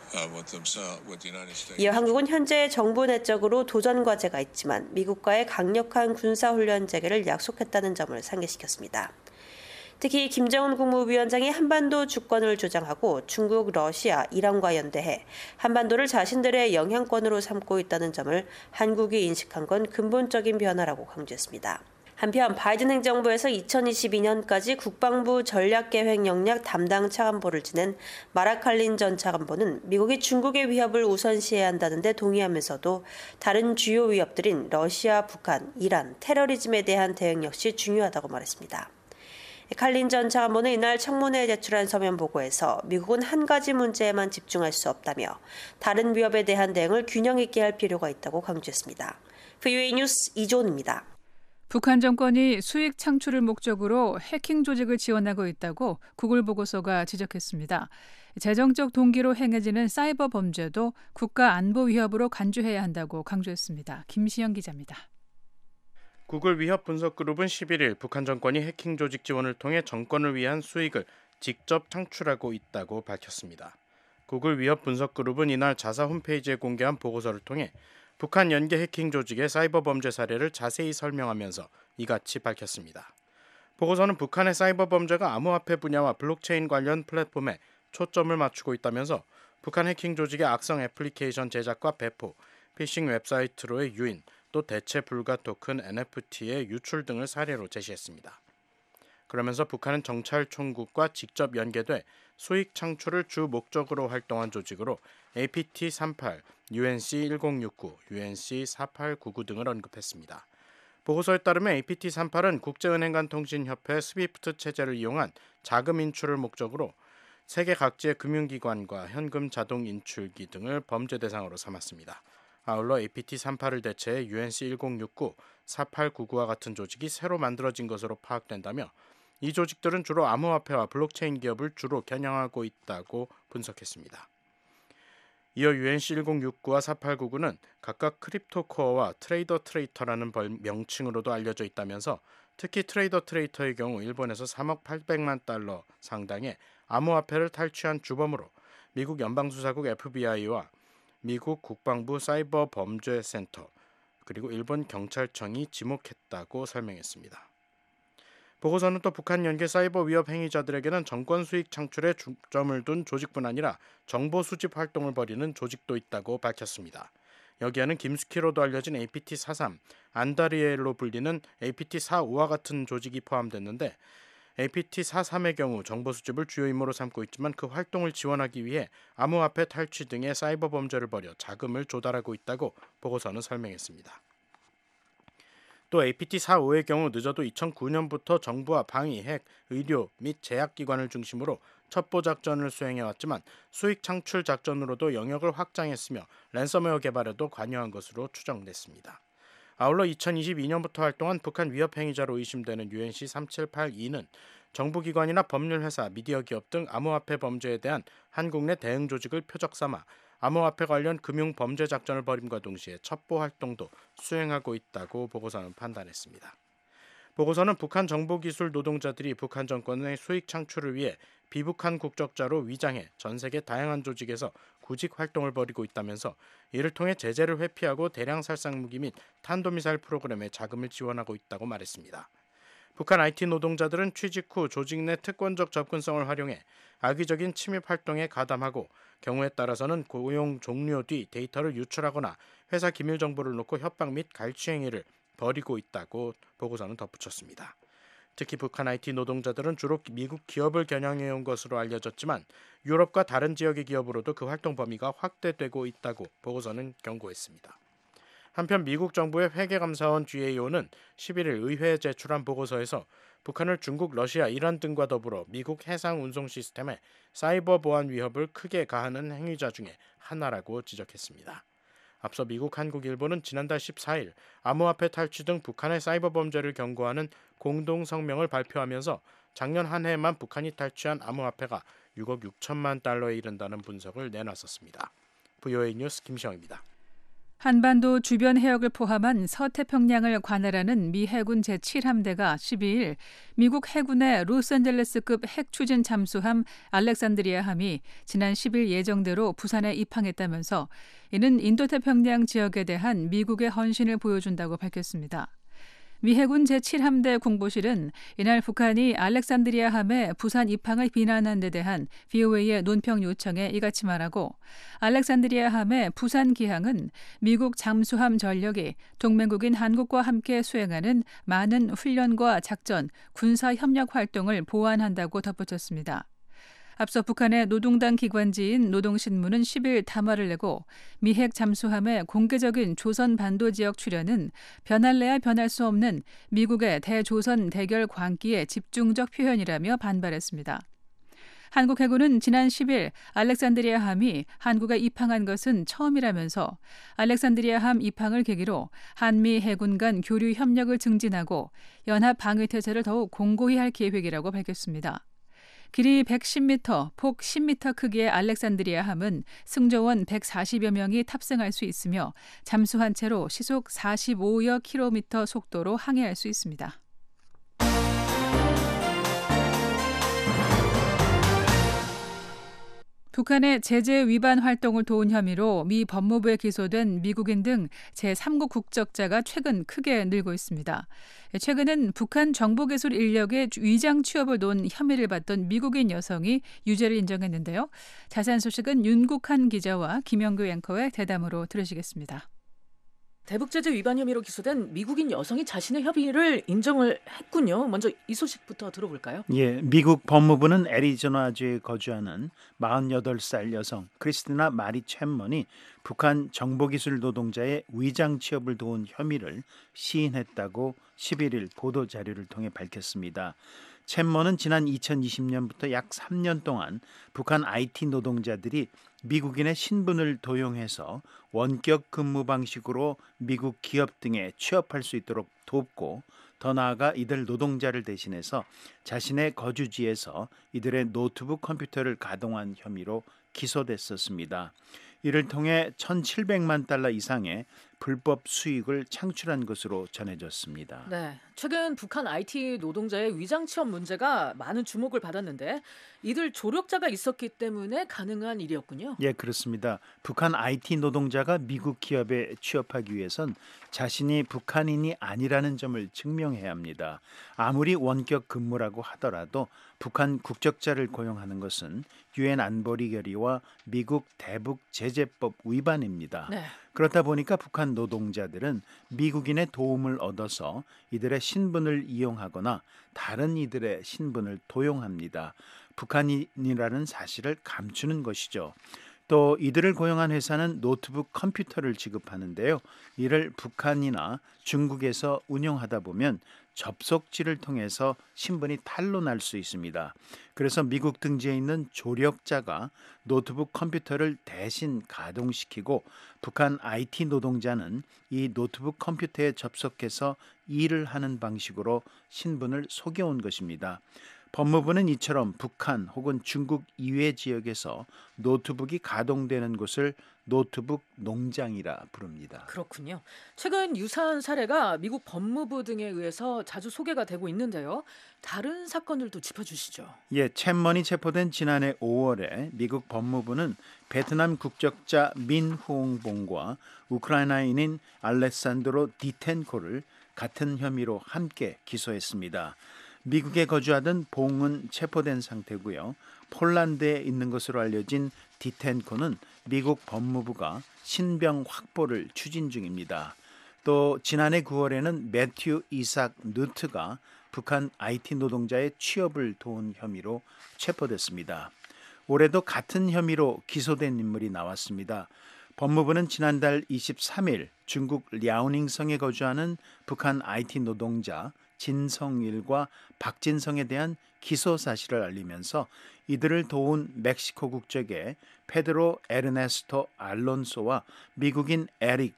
with the United States. 이어 한국은 현재 정부 내적으로 도전 과제가 있지만 미국과의 강력한 군사훈련 재개를 약속했다는 점을 상기시켰습니다. 특히 김정은 국무위원장이 한반도 주권을 주장하고 중국, 러시아, 이란과 연대해 한반도를 자신들의 영향권으로 삼고 있다는 점을 한국이 인식한 건 근본적인 변화라고 강조했습니다. 한편 바이든 행정부에서 2022년까지 국방부 전략계획 역량 담당 차관보를 지낸 마라칼린 전 차관보는 미국이 중국의 위협을 우선시해야 한다는 데 동의하면서도 다른 주요 위협들인 러시아, 북한, 이란, 테러리즘에 대한 대응 역시 중요하다고 말했습니다. 칼린 전 차관보는 이날 청문회에 제출한 서면 보고에서 미국은 한 가지 문제에만 집중할 수 없다며 다른 위협에 대한 대응을 균형 있게 할 필요가 있다고 강조했습니다. VOA 뉴스 이조은입니다. 북한 정권이 수익 창출을 목적으로 해킹 조직을 지원하고 있다고 구글 보고서가 지적했습니다. 재정적 동기로 행해지는 사이버 범죄도 국가 안보 위협으로 간주해야 한다고 강조했습니다. 김시영 기자입니다. 구글 위협 분석 그룹은 11일 북한 정권이 해킹 조직 지원을 통해 정권을 위한 수익을 직접 창출하고 있다고 밝혔습니다. 구글 위협 분석 그룹은 이날 자사 홈페이지에 공개한 보고서를 통해 북한 연계 해킹 조직의 사이버 범죄 사례를 자세히 설명하면서 이같이 밝혔습니다. 보고서는 북한의 사이버 범죄가 암호화폐 분야와 블록체인 관련 플랫폼에 초점을 맞추고 있다면서 북한 해킹 조직의 악성 애플리케이션 제작과 배포, 피싱 웹사이트로의 유인, 또 대체 불가 토큰 NFT의 유출 등을 사례로 제시했습니다. 그러면서 북한은 정찰총국과 직접 연계돼 수익 창출을 주 목적으로 활동한 조직으로 APT38, UNC1069, UNC4899 등을 언급했습니다. 보고서에 따르면 APT38은 국제은행 간 통신협회 스위프트 체제를 이용한 자금 인출을 목적으로 세계 각지의 금융기관과 현금 자동 인출기 등을 범죄 대상으로 삼았습니다. 아울러 APT38을 대체해 UNC1069, 4899와 같은 조직이 새로 만들어진 것으로 파악된다며 이 조직들은 주로 암호화폐와 블록체인 기업을 주로 겨냥하고 있다고 분석했습니다. 이어 UNC1069와 4899는 각각 크립토코어와 트레이더 트레이터라는 명칭으로도 알려져 있다면서 특히 트레이더 트레이터의 경우 일본에서 3억 800만 달러 상당의 암호화폐를 탈취한 주범으로 미국 연방수사국 FBI와 미국 국방부 사이버 범죄 센터 그리고 일본 경찰청이 지목했다고 설명했습니다. 보고서는 또 북한 연계 사이버 위협 행위자들에게는 정권 수익 창출에 중점을 둔 조직뿐 아니라 정보 수집 활동을 벌이는 조직도 있다고 밝혔습니다. 여기에는 김스키로도 알려진 APT43, 안다리엘로 불리는 APT45와 같은 조직이 포함됐는데 APT43의 경우 정보 수집을 주요 임무로 삼고 있지만 그 활동을 지원하기 위해 암호화폐 탈취 등의 사이버 범죄를 벌여 자금을 조달하고 있다고 보고서는 설명했습니다. 또 APT45의 경우 늦어도 2009년부터 정부와 방위, 핵, 의료 및 제약기관을 중심으로 첩보 작전을 수행해왔지만 수익 창출 작전으로도 영역을 확장했으며 랜섬웨어 개발에도 관여한 것으로 추정됐습니다. 아울러 2022년부터 활동한 북한 위협 행위자로 의심되는 UNC3782는 정부기관이나 법률회사, 미디어 기업 등 암호화폐 범죄에 대한 한국 내 대응 조직을 표적 삼아 암호화폐 관련 금융 범죄 작전을 벌임과 동시에 첩보 활동도 수행하고 있다고 보고서는 판단했습니다. 보고서는 북한 정보기술 노동자들이 북한 정권의 수익 창출을 위해 비북한 국적자로 위장해 전 세계 다양한 조직에서 구직 활동을 벌이고 있다면서 이를 통해 제재를 회피하고 대량 살상 무기 및 탄도미사일 프로그램에 자금을 지원하고 있다고 말했습니다. 북한 IT 노동자들은 취직 후 조직 내 특권적 접근성을 활용해 악의적인 침입 활동에 가담하고 경우에 따라서는 고용 종료 뒤 데이터를 유출하거나 회사 기밀 정보를 놓고 협박 및 갈취 행위를 벌이고 있다고 보고서는 덧붙였습니다. 특히 북한 IT 노동자들은 주로 미국 기업을 겨냥해온 것으로 알려졌지만 유럽과 다른 지역의 기업으로도 그 활동 범위가 확대되고 있다고 보고서는 경고했습니다. 한편 미국 정부의 회계감사원 GAO는 11일 의회에 제출한 보고서에서 북한을 중국, 러시아, 이란 등과 더불어 미국 해상 운송 시스템에 사이버 보안 위협을 크게 가하는 행위자 중에 하나라고 지적했습니다. 앞서 미국, 한국, 일본은 지난달 14일 암호화폐 탈취 등 북한의 사이버 범죄를 경고하는 공동 성명을 발표하면서 작년 한 해에만 북한이 탈취한 암호화폐가 6억 6천만 달러에 이른다는 분석을 내놨었습니다. VOA 뉴스 김시영입니다. 한반도 주변 해역을 포함한 서태평양을 관할하는 미 해군 제7함대가 12일 미국 해군의 로스앤젤레스급 핵 추진 잠수함 알렉산드리아함이 지난 10일 예정대로 부산에 입항했다면서 이는 인도태평양 지역에 대한 미국의 헌신을 보여준다고 밝혔습니다. 미 해군 제7함대 공보실은 이날 북한이 알렉산드리아함의 부산 입항을 비난한 데 대한 VOA의 논평 요청에 이같이 말하고 알렉산드리아함의 부산 기항은 미국 잠수함 전력이 동맹국인 한국과 함께 수행하는 많은 훈련과 작전, 군사 협력 활동을 보완한다고 덧붙였습니다. 앞서 북한의 노동당 기관지인 노동신문은 10일 담화를 내고 미핵 잠수함의 공개적인 조선 반도 지역 출현은 변할래야 변할 수 없는 미국의 대조선 대결 광기의 집중적 표현이라며 반발했습니다. 한국 해군은 지난 10일 알렉산드리아함이 한국에 입항한 것은 처음이라면서 알렉산드리아함 입항을 계기로 한미 해군 간 교류 협력을 증진하고 연합 방위 태세를 더욱 공고히 할 계획이라고 밝혔습니다. 길이 110m, 폭 10m 크기의 알렉산드리아함은 승조원 140여 명이 탑승할 수 있으며 잠수 한 채로 시속 45여 킬로미터 속도로 항해할 수 있습니다. 북한의 제재 위반 활동을 도운 혐의로 미 법무부에 기소된 미국인 등 제3국 국적자가 최근 크게 늘고 있습니다. 최근엔 북한 정보기술 인력의 위장 취업을 도운 혐의를 받던 미국인 여성이 유죄를 인정했는데요. 자세한 소식은 윤국한 기자와 김영규 앵커의 대담으로 들으시겠습니다. 대북제재 위반 혐의로 기소된 미국인 여성이 자신의 혐의를 인정을 했군요. 먼저 이 소식부터 들어볼까요? 예, 미국 법무부는 애리조나주에 거주하는 48살 여성 크리스티나 마리 챔먼이 북한 정보기술 노동자의 위장 취업을 도운 혐의를 시인했다고 11일 보도자료를 통해 밝혔습니다. 챔먼은 지난 2020년부터 약 3년 동안 북한 IT 노동자들이 미국인의 신분을 도용해서 원격 근무 방식으로 미국 기업 등에 취업할 수 있도록 돕고 더 나아가 이들 노동자를 대신해서 자신의 거주지에서 이들의 노트북 컴퓨터를 가동한 혐의로 기소됐었습니다. 이를 통해 1,700만 달러 이상의 불법 수익을 창출한 것으로 전해졌습니다. 네, 최근 북한 IT 노동자의 위장 취업 문제가 많은 주목을 받았는데 이들 조력자가 있었기 때문에 가능한 일이었군요. 예, 그렇습니다. 북한 IT 노동자가 미국 기업에 취업하기 위해선 자신이 북한인이 아니라는 점을 증명해야 합니다. 아무리 원격 근무라고 하더라도 북한 국적자를 고용하는 것은 유엔 안보리 결의와 미국 대북 제재법 위반입니다. 네. 그렇다 보니까 북한 노동자들은 미국인의 도움을 얻어서 이들의 신분을 이용하거나 다른 이들의 신분을 도용합니다. 북한인이라는 사실을 감추는 것이죠. 또 이들을 고용한 회사는 노트북 컴퓨터를 지급하는데요. 이를 북한이나 중국에서 운영하다 보면 접속지를 통해서 신분이 탄로날 수 있습니다. 그래서 미국 등지에 있는 조력자가 노트북 컴퓨터를 대신 가동시키고 북한 IT 노동자는 이 노트북 컴퓨터에 접속해서 일을 하는 방식으로 신분을 속여온 것입니다. 법무부는 이처럼 북한 혹은 중국 이외 지역에서 노트북이 가동되는 곳을 노트북 농장이라 부릅니다. 그렇군요. 최근 유사한 사례가 미국 법무부 등에 의해서 자주 소개가 되고 있는데요. 다른 사건들도 짚어주시죠. 예, 챔먼이 체포된 지난해 5월에 미국 법무부는 베트남 국적자 민후옹봉과 우크라이나인인 알레산드로 디텐코를 같은 혐의로 함께 기소했습니다. 미국에 거주하던 봉은 체포된 상태고요. 폴란드에 있는 것으로 알려진 디텐코는 미국 법무부가 신병 확보를 추진 중입니다. 또 지난해 9월에는 매튜 이삭 누트가 북한 IT 노동자의 취업을 도운 혐의로 체포됐습니다. 올해도 같은 혐의로 기소된 인물이 나왔습니다. 법무부는 지난달 23일 중국 랴오닝성에 거주하는 북한 IT 노동자 진성일과 박진성에 대한 기소 사실을 알리면서 이들을 도운 멕시코 국적의 페드로 에르네스토 알론소와 미국인 에릭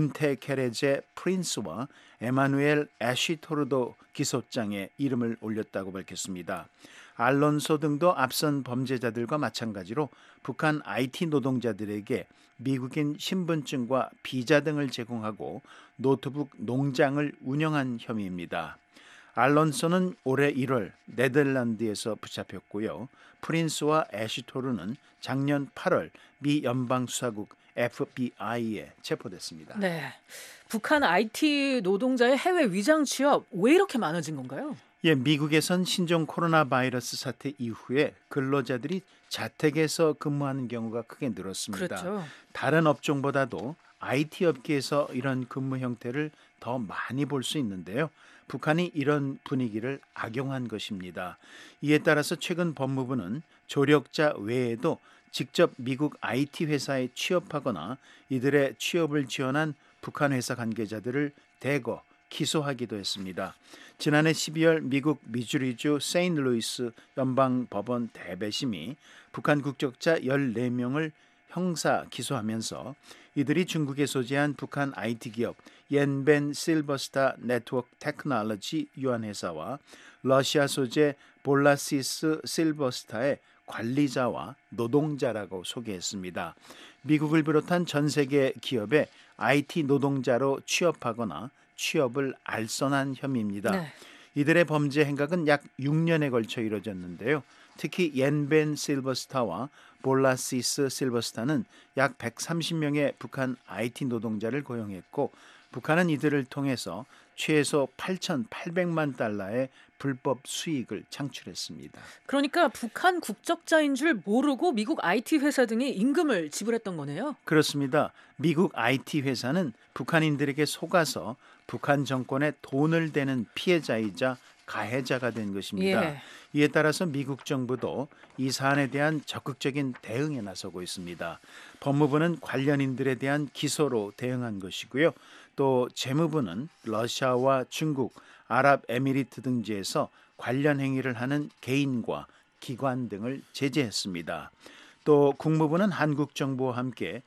은테케레제 프린스와 에마누엘 애쉬토르도 기소장에 이름을 올렸다고 밝혔습니다. 알론소 등도 앞선 범죄자들과 마찬가지로 북한 IT 노동자들에게 미국인 신분증과 비자 등을 제공하고 노트북 농장을 운영한 혐의입니다. 알론소는 올해 1월 네덜란드에서 붙잡혔고요. 프린스와 애쉬토르는 작년 8월 미 연방수사국 FBI에 체포됐습니다. 네. 북한 IT 노동자의 해외 위장 취업 왜 이렇게 많아진 건가요? 예, 미국에선 신종 코로나 바이러스 사태 이후에 근로자들이 자택에서 근무하는 경우가 크게 늘었습니다. 그렇죠. 다른 업종보다도 IT 업계에서 이런 근무 형태를 더 많이 볼 수 있는데요. 북한이 이런 분위기를 악용한 것입니다. 이에 따라서 최근 법무부는 조력자 외에도 직접 미국 IT 회사에 취업하거나 이들의 취업을 지원한 북한 회사 관계자들을 대거 기소하기도 했습니다. 지난해 12월 미국 미주리주 세인트루이스 연방법원 대배심이 북한 국적자 14명을 형사 기소하면서 이들이 중국에 소재한 북한 IT 기업 옌벤 실버스타 네트워크 테크놀로지 유한회사와 러시아 소재 볼라시스 실버스타의 관리자와 노동자라고 소개했습니다. 미국을 비롯한 전 세계 기업에 IT 노동자로 취업하거나 취업을 알선한 혐의입니다. 네. 이들의 범죄 행각은 약 6년에 걸쳐 이뤄졌는데요. 특히 옌벤 실버스타와 볼라시스 실버스타는 약 130명의 북한 IT 노동자를 고용했고 북한은 이들을 통해서 최소 8,800만 달러의 불법 수익을 창출했습니다. 그러니까 북한 국적자인 줄 모르고 미국 IT 회사 등이 임금을 지불했던 거네요. 그렇습니다. 미국 IT 회사는 북한인들에게 속아서 북한 정권에 돈을 대는 피해자이자 가해자가 된 것입니다. 예. 이에 따라서 미국 정부도 이 사안에 대한 적극적인 대응에 나서고 있습니다. 법무부는 관련인들에 대한 기소로 대응한 것이고요. 또 재무부는 러시아와 중국, 아랍에미리트 등지에서 관련 행위를 하는 개인과 기관 등을 제재했습니다. 또 국무부는 한국 정부와 함께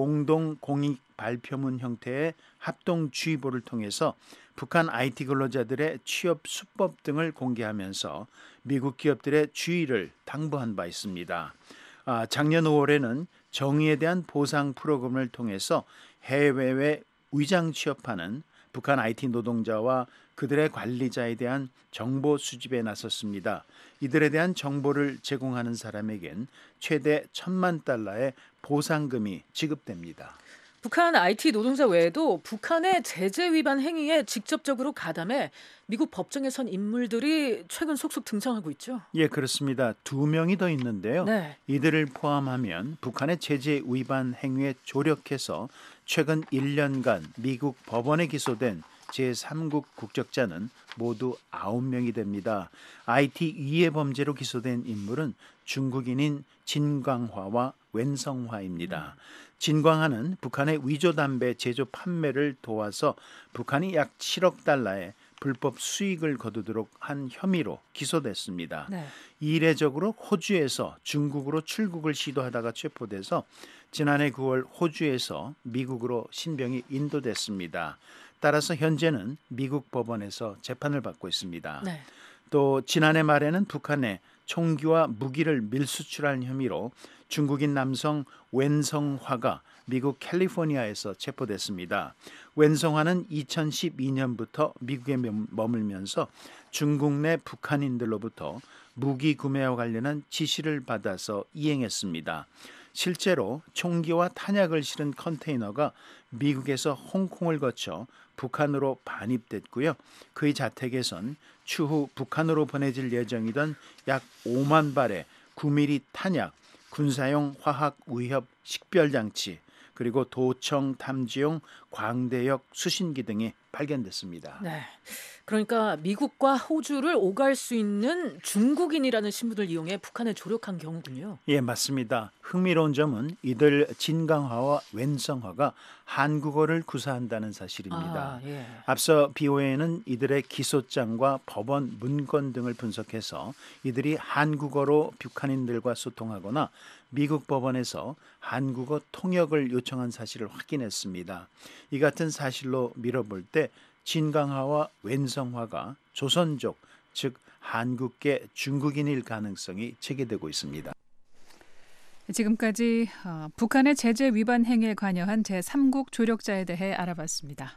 공동 공익 발표문 형태의 합동주의보를 통해서 북한 IT 근로자들의 취업 수법 등을 공개하면서 미국 기업들의 주의를 당부한 바 있습니다. 작년 5월에는 정의에 대한 보상 프로그램을 통해서 해외에 위장 취업하는 북한 IT 노동자와 그들의 관리자에 대한 정보 수집에 나섰습니다. 이들에 대한 정보를 제공하는 사람에겐 최대 1,000만 달러의 보상금이 지급됩니다. 북한 IT 노동자 외에도 북한의 제재 위반 행위에 직접적으로 가담해 미국 법정에 선 인물들이 최근 속속 등장하고 있죠. 예, 그렇습니다. 2명이 더 있는데요. 네. 이들을 포함하면 북한의 제재 위반 행위에 조력해서 최근 1년간 미국 법원에 기소된 제3국 국적자는 모두 9명이 됩니다. IT 위해 범죄로 기소된 인물은 중국인인 진광화와 웬성화입니다. 진광화는 북한의 위조 담배 제조 판매를 도와서 북한이 약 7억 달러의 불법 수익을 거두도록 한 혐의로 기소됐습니다. 네. 이례적으로 호주에서 중국으로 출국을 시도하다가 체포돼서 지난해 9월 호주에서 미국으로 신병이 인도됐습니다. 따라서 현재는 미국 법원에서 재판을 받고 있습니다. 네. 또 지난해 말에는 북한에 총기와 무기를 밀수출한 혐의로 중국인 남성 웬성화가 미국 캘리포니아에서 체포됐습니다. 웬성화는 2012년부터 미국에 머물면서 중국 내 북한인들로부터 무기 구매와 관련한 지시를 받아서 이행했습니다. 실제로 총기와 탄약을 실은 컨테이너가 미국에서 홍콩을 거쳐 북한으로 반입됐고요. 그의 자택에선 추후 북한으로 보내질 예정이던 약 5만 발의 9mm 탄약, 군사용 화학 위협 식별장치, 그리고 도청 탐지용 광대역 수신기 등이 발견됐습니다. 네. 그러니까 미국과 호주를 오갈 수 있는 중국인이라는 신분을 이용해 북한에 조력한 경우군요. 예, 맞습니다. 흥미로운 점은 이들 진강화와 웬성화가 한국어를 구사한다는 사실입니다. 예. 앞서 BOA는 이들의 기소장과 법원 문건 등을 분석해서 이들이 한국어로 북한인들과 소통하거나 미국 법원에서 한국어 통역을 요청한 사실을 확인했습니다. 이 같은 사실로 미뤄볼 때 진강화와 웬성화가 조선족, 즉 한국계 중국인일 가능성이 제기되고 있습니다. 지금까지 북한의 제재 위반 행위에 관여한 제3국 조력자에 대해 알아봤습니다.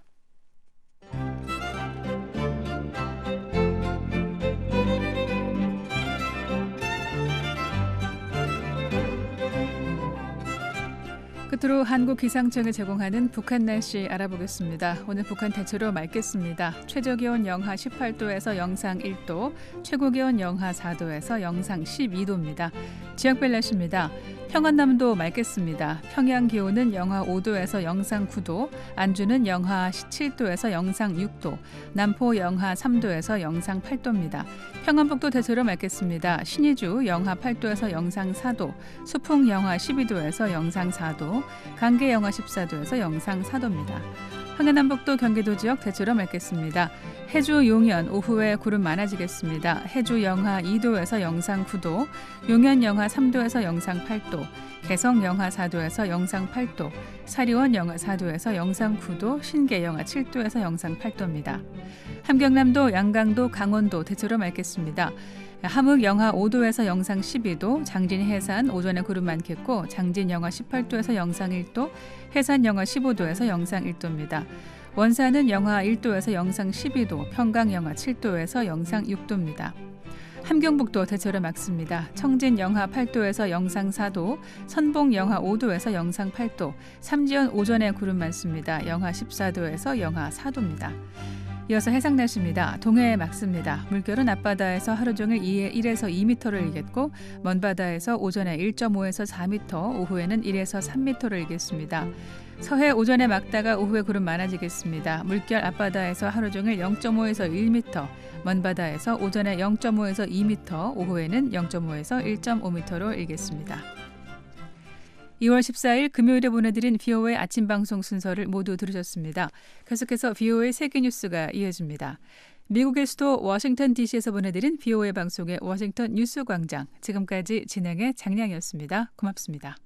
끝으로 한국기상청이 제공하는 북한 날씨 알아보겠습니다. 오늘 북한 대체로 맑겠습니다. 최저기온 영하 18도에서 영상 1도, 최고기온 영하 4도에서 영상 12도입니다. 지역별 날씨입니다. 평안남도 맑겠습니다. 평양 기온은 영하 5도에서 영상 9도, 안주는 영하 17도에서 영상 6도, 남포 영하 3도에서 영상 8도입니다. 평안북도 대체로 맑겠습니다. 신의주 영하 8도에서 영상 4도, 수풍 영하 12도에서 영상 4도, 강계 영하 14도에서 영상 4도입니다. 황해남북도 경기도 지역 대체로 맑겠습니다. 해주 용현 오후에 구름 많아지겠습니다. 해주 영하 2도에서 영상 9도, 용현 영하 3도에서 영상 8도, 개성 영하 4도에서 영상 8도, 사리원 영하 4도에서 영상 9도, 신계 영하 7도에서 영상 8도입니다. 함경남도, 양강도, 강원도 대체로 맑겠습니다. 함흥 영하 5도에서 영상 12도, 장진 해산 오전에 구름 많겠고 장진 영하 18도에서 영상 1도, 해산 영하 15도에서 영상 1도입니다. 원산은 영하 1도에서 영상 12도, 평강 영하 7도에서 영상 6도입니다. 함경북도 대체로 맑습니다. 청진 영하 8도에서 영상 4도, 선봉 영하 5도에서 영상 8도, 삼지연 오전에 구름 많습니다. 영하 14도에서 영하 4도입니다. 이어서 해상 날씨입니다. 동해에 맑습니다. 물결은 앞바다에서 하루 종일 1에서 2m를 일겠고 먼바다에서 오전에 1.5에서 4m, 오후에는 1에서 3m를 일겠습니다. 서해 오전에 맑다가 오후에 구름 많아지겠습니다. 물결 앞바다에서 하루 종일 0.5에서 1m, 먼바다에서 오전에 0.5에서 2m, 오후에는 0.5에서 1.5m로 일겠습니다. 2월 14일 금요일에 보내드린 VOA 아침 방송 순서를 모두 들으셨습니다. 계속해서 VOA 세계뉴스가 이어집니다. 미국의 수도 워싱턴 DC에서 보내드린 VOA 방송의 워싱턴 뉴스 광장. 지금까지 진행의 장량이었습니다. 고맙습니다.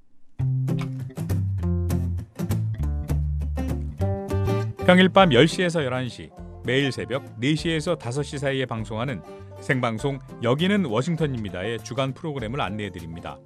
평일 밤 10시에서 11시, 매일 새벽 4시에서 5시 사이에 방송하는 생방송 여기는 워싱턴입니다의 주간 프로그램을 안내해드립니다.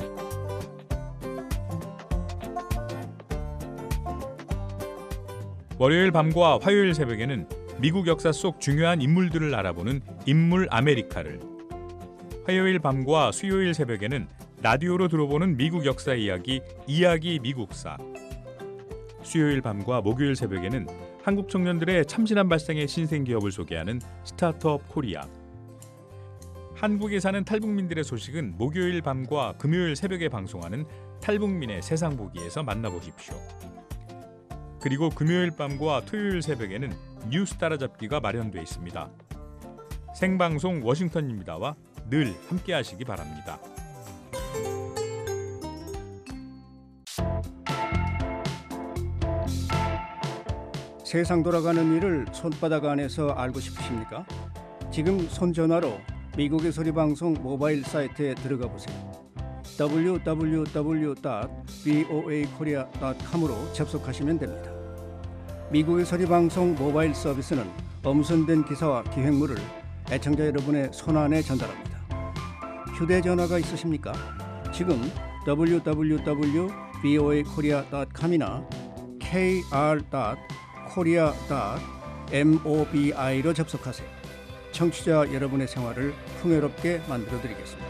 월요일 밤과 화요일 새벽에는 미국 역사 속 중요한 인물들을 알아보는 인물 아메리카를, 화요일 밤과 수요일 새벽에는 라디오로 들어보는 미국 역사 이야기 미국사, 수요일 밤과 목요일 새벽에는 한국 청년들의 참신한 발상의 신생기업을 소개하는 스타트업 코리아, 한국에 사는 탈북민들의 소식은 목요일 밤과 금요일 새벽에 방송하는 탈북민의 세상 보기에서 만나보십시오. 그리고 금요일 밤과 토요일 새벽에는 뉴스 따라잡기가 마련되어 있습니다. 생방송 워싱턴입니다와 늘 함께하시기 바랍니다. 세상 돌아가는 일을 손바닥 안에서 알고 싶으십니까? 지금 손전화로 미국의 소리방송 모바일 사이트에 들어가 보세요. www.voakorea.com으로 접속하시면 됩니다. 미국의 소리방송 모바일 서비스는 엄선된 기사와 기획물을 애청자 여러분의 손안에 전달합니다. 휴대전화가 있으십니까? 지금 www.voakorea.com이나 kr.korea.mobi로 접속하세요. 청취자 여러분의 생활을 풍요롭게 만들어드리겠습니다.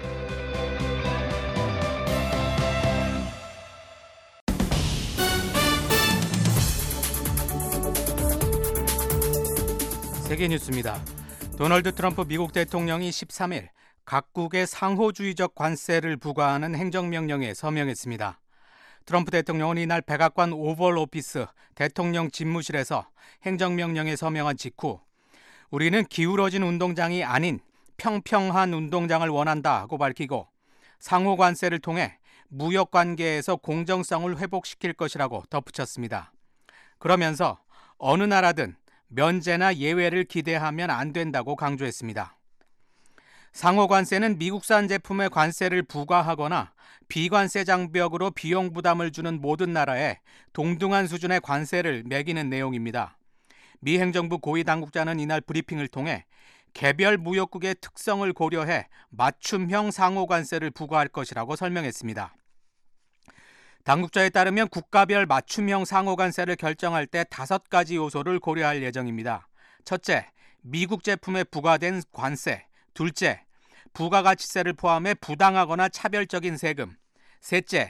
세계뉴스입니다. 도널드 트럼프 미국 대통령이 13일 각국의 상호주의적 관세를 부과하는 행정명령에 서명했습니다. 트럼프 대통령은 이날 백악관 오벌 오피스 대통령 집무실에서 행정명령에 서명한 직후 우리는 기울어진 운동장이 아닌 평평한 운동장을 원한다고 밝히고 상호 관세를 통해 무역 관계에서 공정성을 회복시킬 것이라고 덧붙였습니다. 그러면서 어느 나라든 면제나 예외를 기대하면 안 된다고 강조했습니다. 상호 관세는 미국산 제품에 관세를 부과하거나 비관세 장벽으로 비용 부담을 주는 모든 나라에 동등한 수준의 관세를 매기는 내용입니다. 미 행정부 고위 당국자는 이날 브리핑을 통해 개별 무역국의 특성을 고려해 맞춤형 상호 관세를 부과할 것이라고 설명했습니다. 당국자에 따르면 국가별 맞춤형 상호 관세를 결정할 때 5가지 요소를 고려할 예정입니다. 첫째, 미국 제품에 부과된 관세. 둘째, 부가가치세를 포함해 부당하거나 차별적인 세금. 셋째,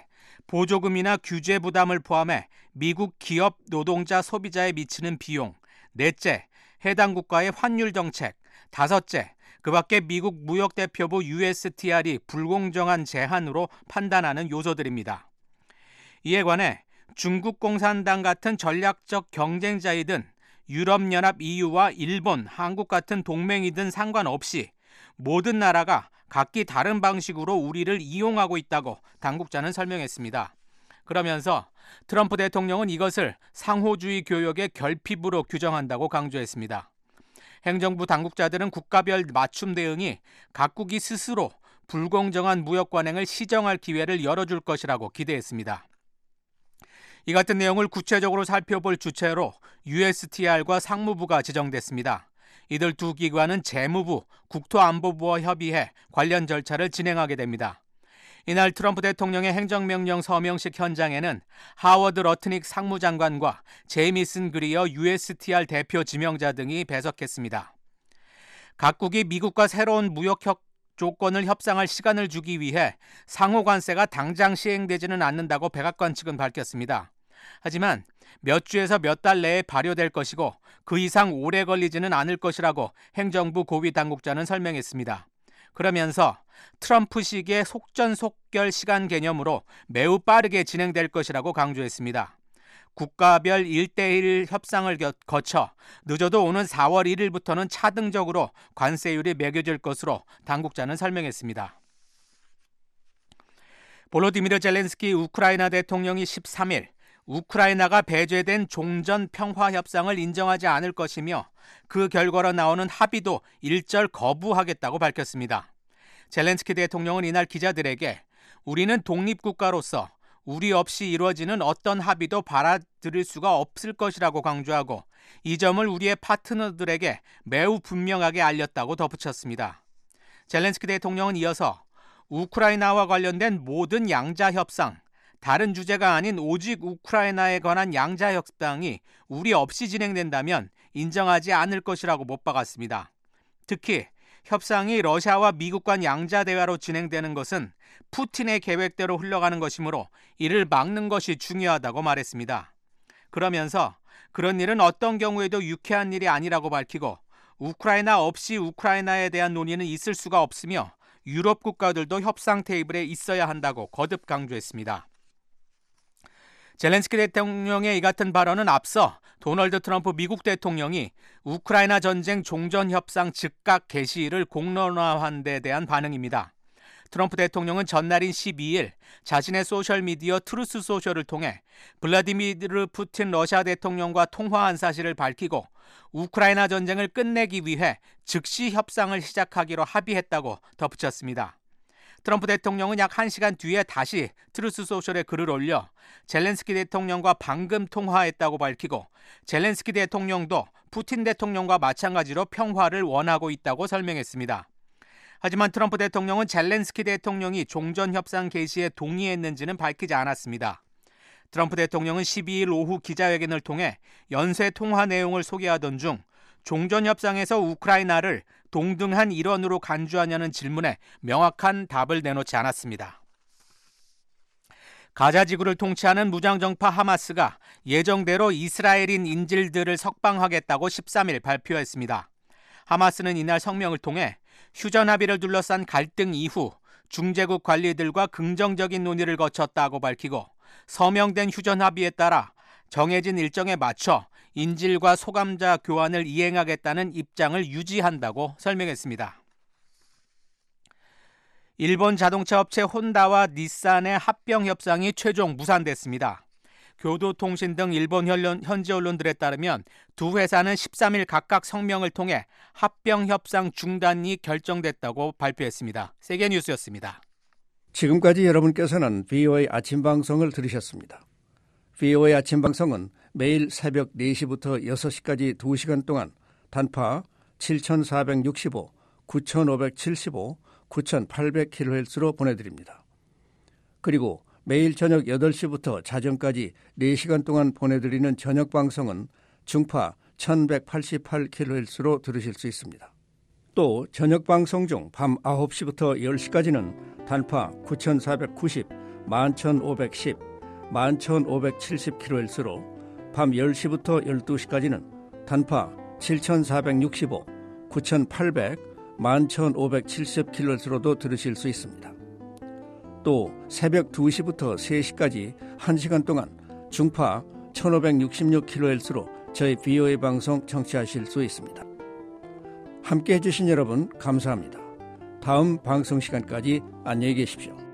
보조금이나 규제 부담을 포함해 미국 기업, 노동자, 소비자에 미치는 비용, 넷째, 해당 국가의 환율 정책, 다섯째, 그 밖에 미국 무역대표부 USTR이 불공정한 제한으로 판단하는 요소들입니다. 이에 관해 중국 공산당 같은 전략적 경쟁자이든 유럽연합 EU와 일본, 한국 같은 동맹이든 상관없이 모든 나라가 각기 다른 방식으로 우리를 이용하고 있다고 당국자는 설명했습니다. 그러면서 트럼프 대통령은 이것을 상호주의 교역의 결핍으로 규정한다고 강조했습니다. 행정부 당국자들은 국가별 맞춤 대응이 각국이 스스로 불공정한 무역 관행을 시정할 기회를 열어줄 것이라고 기대했습니다. 이 같은 내용을 구체적으로 살펴볼 주체로 USTR과 상무부가 지정됐습니다. 이들 두 기관은 재무부, 국토안보부와 협의해 관련 절차를 진행하게 됩니다. 이날 트럼프 대통령의 행정명령 서명식 현장에는 하워드 러트닉 상무장관과 제이미슨 그리어 USTR 대표 지명자 등이 배석했습니다. 각국이 미국과 새로운 무역 조건을 협상할 시간을 주기 위해 상호 관세가 당장 시행되지는 않는다고 백악관 측은 밝혔습니다. 하지만 몇 주에서 몇 달 내에 발효될 것이고 그 이상 오래 걸리지는 않을 것이라고 행정부 고위 당국자는 설명했습니다. 그러면서 트럼프식의 속전속결 시간 개념으로 매우 빠르게 진행될 것이라고 강조했습니다. 국가별 1대1 협상을 거쳐 늦어도 오는 4월 1일부터는 차등적으로 관세율이 매겨질 것으로 당국자는 설명했습니다. 볼로디미르 젤렌스키 우크라이나 대통령이 13일 우크라이나가 배제된 종전 평화 협상을 인정하지 않을 것이며 그 결과로 나오는 합의도 일절 거부하겠다고 밝혔습니다. 젤렌스키 대통령은 이날 기자들에게 우리는 독립국가로서 우리 없이 이루어지는 어떤 합의도 받아들일 수가 없을 것이라고 강조하고 이 점을 우리의 파트너들에게 매우 분명하게 알렸다고 덧붙였습니다. 젤렌스키 대통령은 이어서 우크라이나와 관련된 모든 양자 협상, 다른 주제가 아닌 오직 우크라이나에 관한 양자 협상이 우리 없이 진행된다면 인정하지 않을 것이라고 못 박았습니다. 특히 협상이 러시아와 미국 간 양자 대화로 진행되는 것은 푸틴의 계획대로 흘러가는 것이므로 이를 막는 것이 중요하다고 말했습니다. 그러면서 그런 일은 어떤 경우에도 유쾌한 일이 아니라고 밝히고 우크라이나 없이 우크라이나에 대한 논의는 있을 수가 없으며 유럽 국가들도 협상 테이블에 있어야 한다고 거듭 강조했습니다. 젤렌스키 대통령의 이 같은 발언은 앞서 도널드 트럼프 미국 대통령이 우크라이나 전쟁 종전 협상 즉각 개시를 공론화한 데 대한 반응입니다. 트럼프 대통령은 전날인 12일 자신의 소셜미디어 트루스 소셜을 통해 블라디미르 푸틴 러시아 대통령과 통화한 사실을 밝히고 우크라이나 전쟁을 끝내기 위해 즉시 협상을 시작하기로 합의했다고 덧붙였습니다. 트럼프 대통령은 약 1시간 뒤에 다시 트루스 소셜에 글을 올려 젤렌스키 대통령과 방금 통화했다고 밝히고 젤렌스키 대통령도 푸틴 대통령과 마찬가지로 평화를 원하고 있다고 설명했습니다. 하지만 트럼프 대통령은 젤렌스키 대통령이 종전협상 개시에 동의했는지는 밝히지 않았습니다. 트럼프 대통령은 12일 오후 기자회견을 통해 연쇄 통화 내용을 소개하던 중 종전협상에서 우크라이나를 동등한 일원으로 간주하냐는 질문에 명확한 답을 내놓지 않았습니다. 가자 지구를 통치하는 무장정파 하마스가 예정대로 이스라엘인 인질들을 석방하겠다고 13일 발표했습니다. 하마스는 이날 성명을 통해 휴전 합의를 둘러싼 갈등 이후 중재국 관리들과 긍정적인 논의를 거쳤다고 밝히고 서명된 휴전 합의에 따라 정해진 일정에 맞춰 인질과 소감자 교환을 이행하겠다는 입장을 유지한다고 설명했습니다. 일본 자동차 업체 혼다와 닛산의 합병 협상이 최종 무산됐습니다. 교도통신 등 일본 현지 언론들에 따르면 두 회사는 13일 각각 성명을 통해 합병 협상 중단이 결정됐다고 발표했습니다. 세계뉴스였습니다. 지금까지 여러분께서는 VOA 아침 방송을 들으셨습니다. VOA 아침 방송은 매일 새벽 4시부터 6시까지 2시간 동안 단파 7465, 9575, 9800kHz로 보내드립니다. 그리고 매일 저녁 8시부터 자정까지 4시간 동안 보내드리는 저녁 방송은 중파 1188kHz로 들으실 수 있습니다. 또 저녁 방송 중 밤 9시부터 10시까지는 단파 9490, 11,510, 11,570kHz로 밤 10시부터 12시까지는 단파 7,465, 9,800, 11,570kHz로도 들으실 수 있습니다. 또 새벽 2시부터 3시까지 1시간 동안 중파 1,566kHz로 저희 VOA 방송 청취하실 수 있습니다. 함께해 주신 여러분 감사합니다. 다음 방송 시간까지 안녕히 계십시오.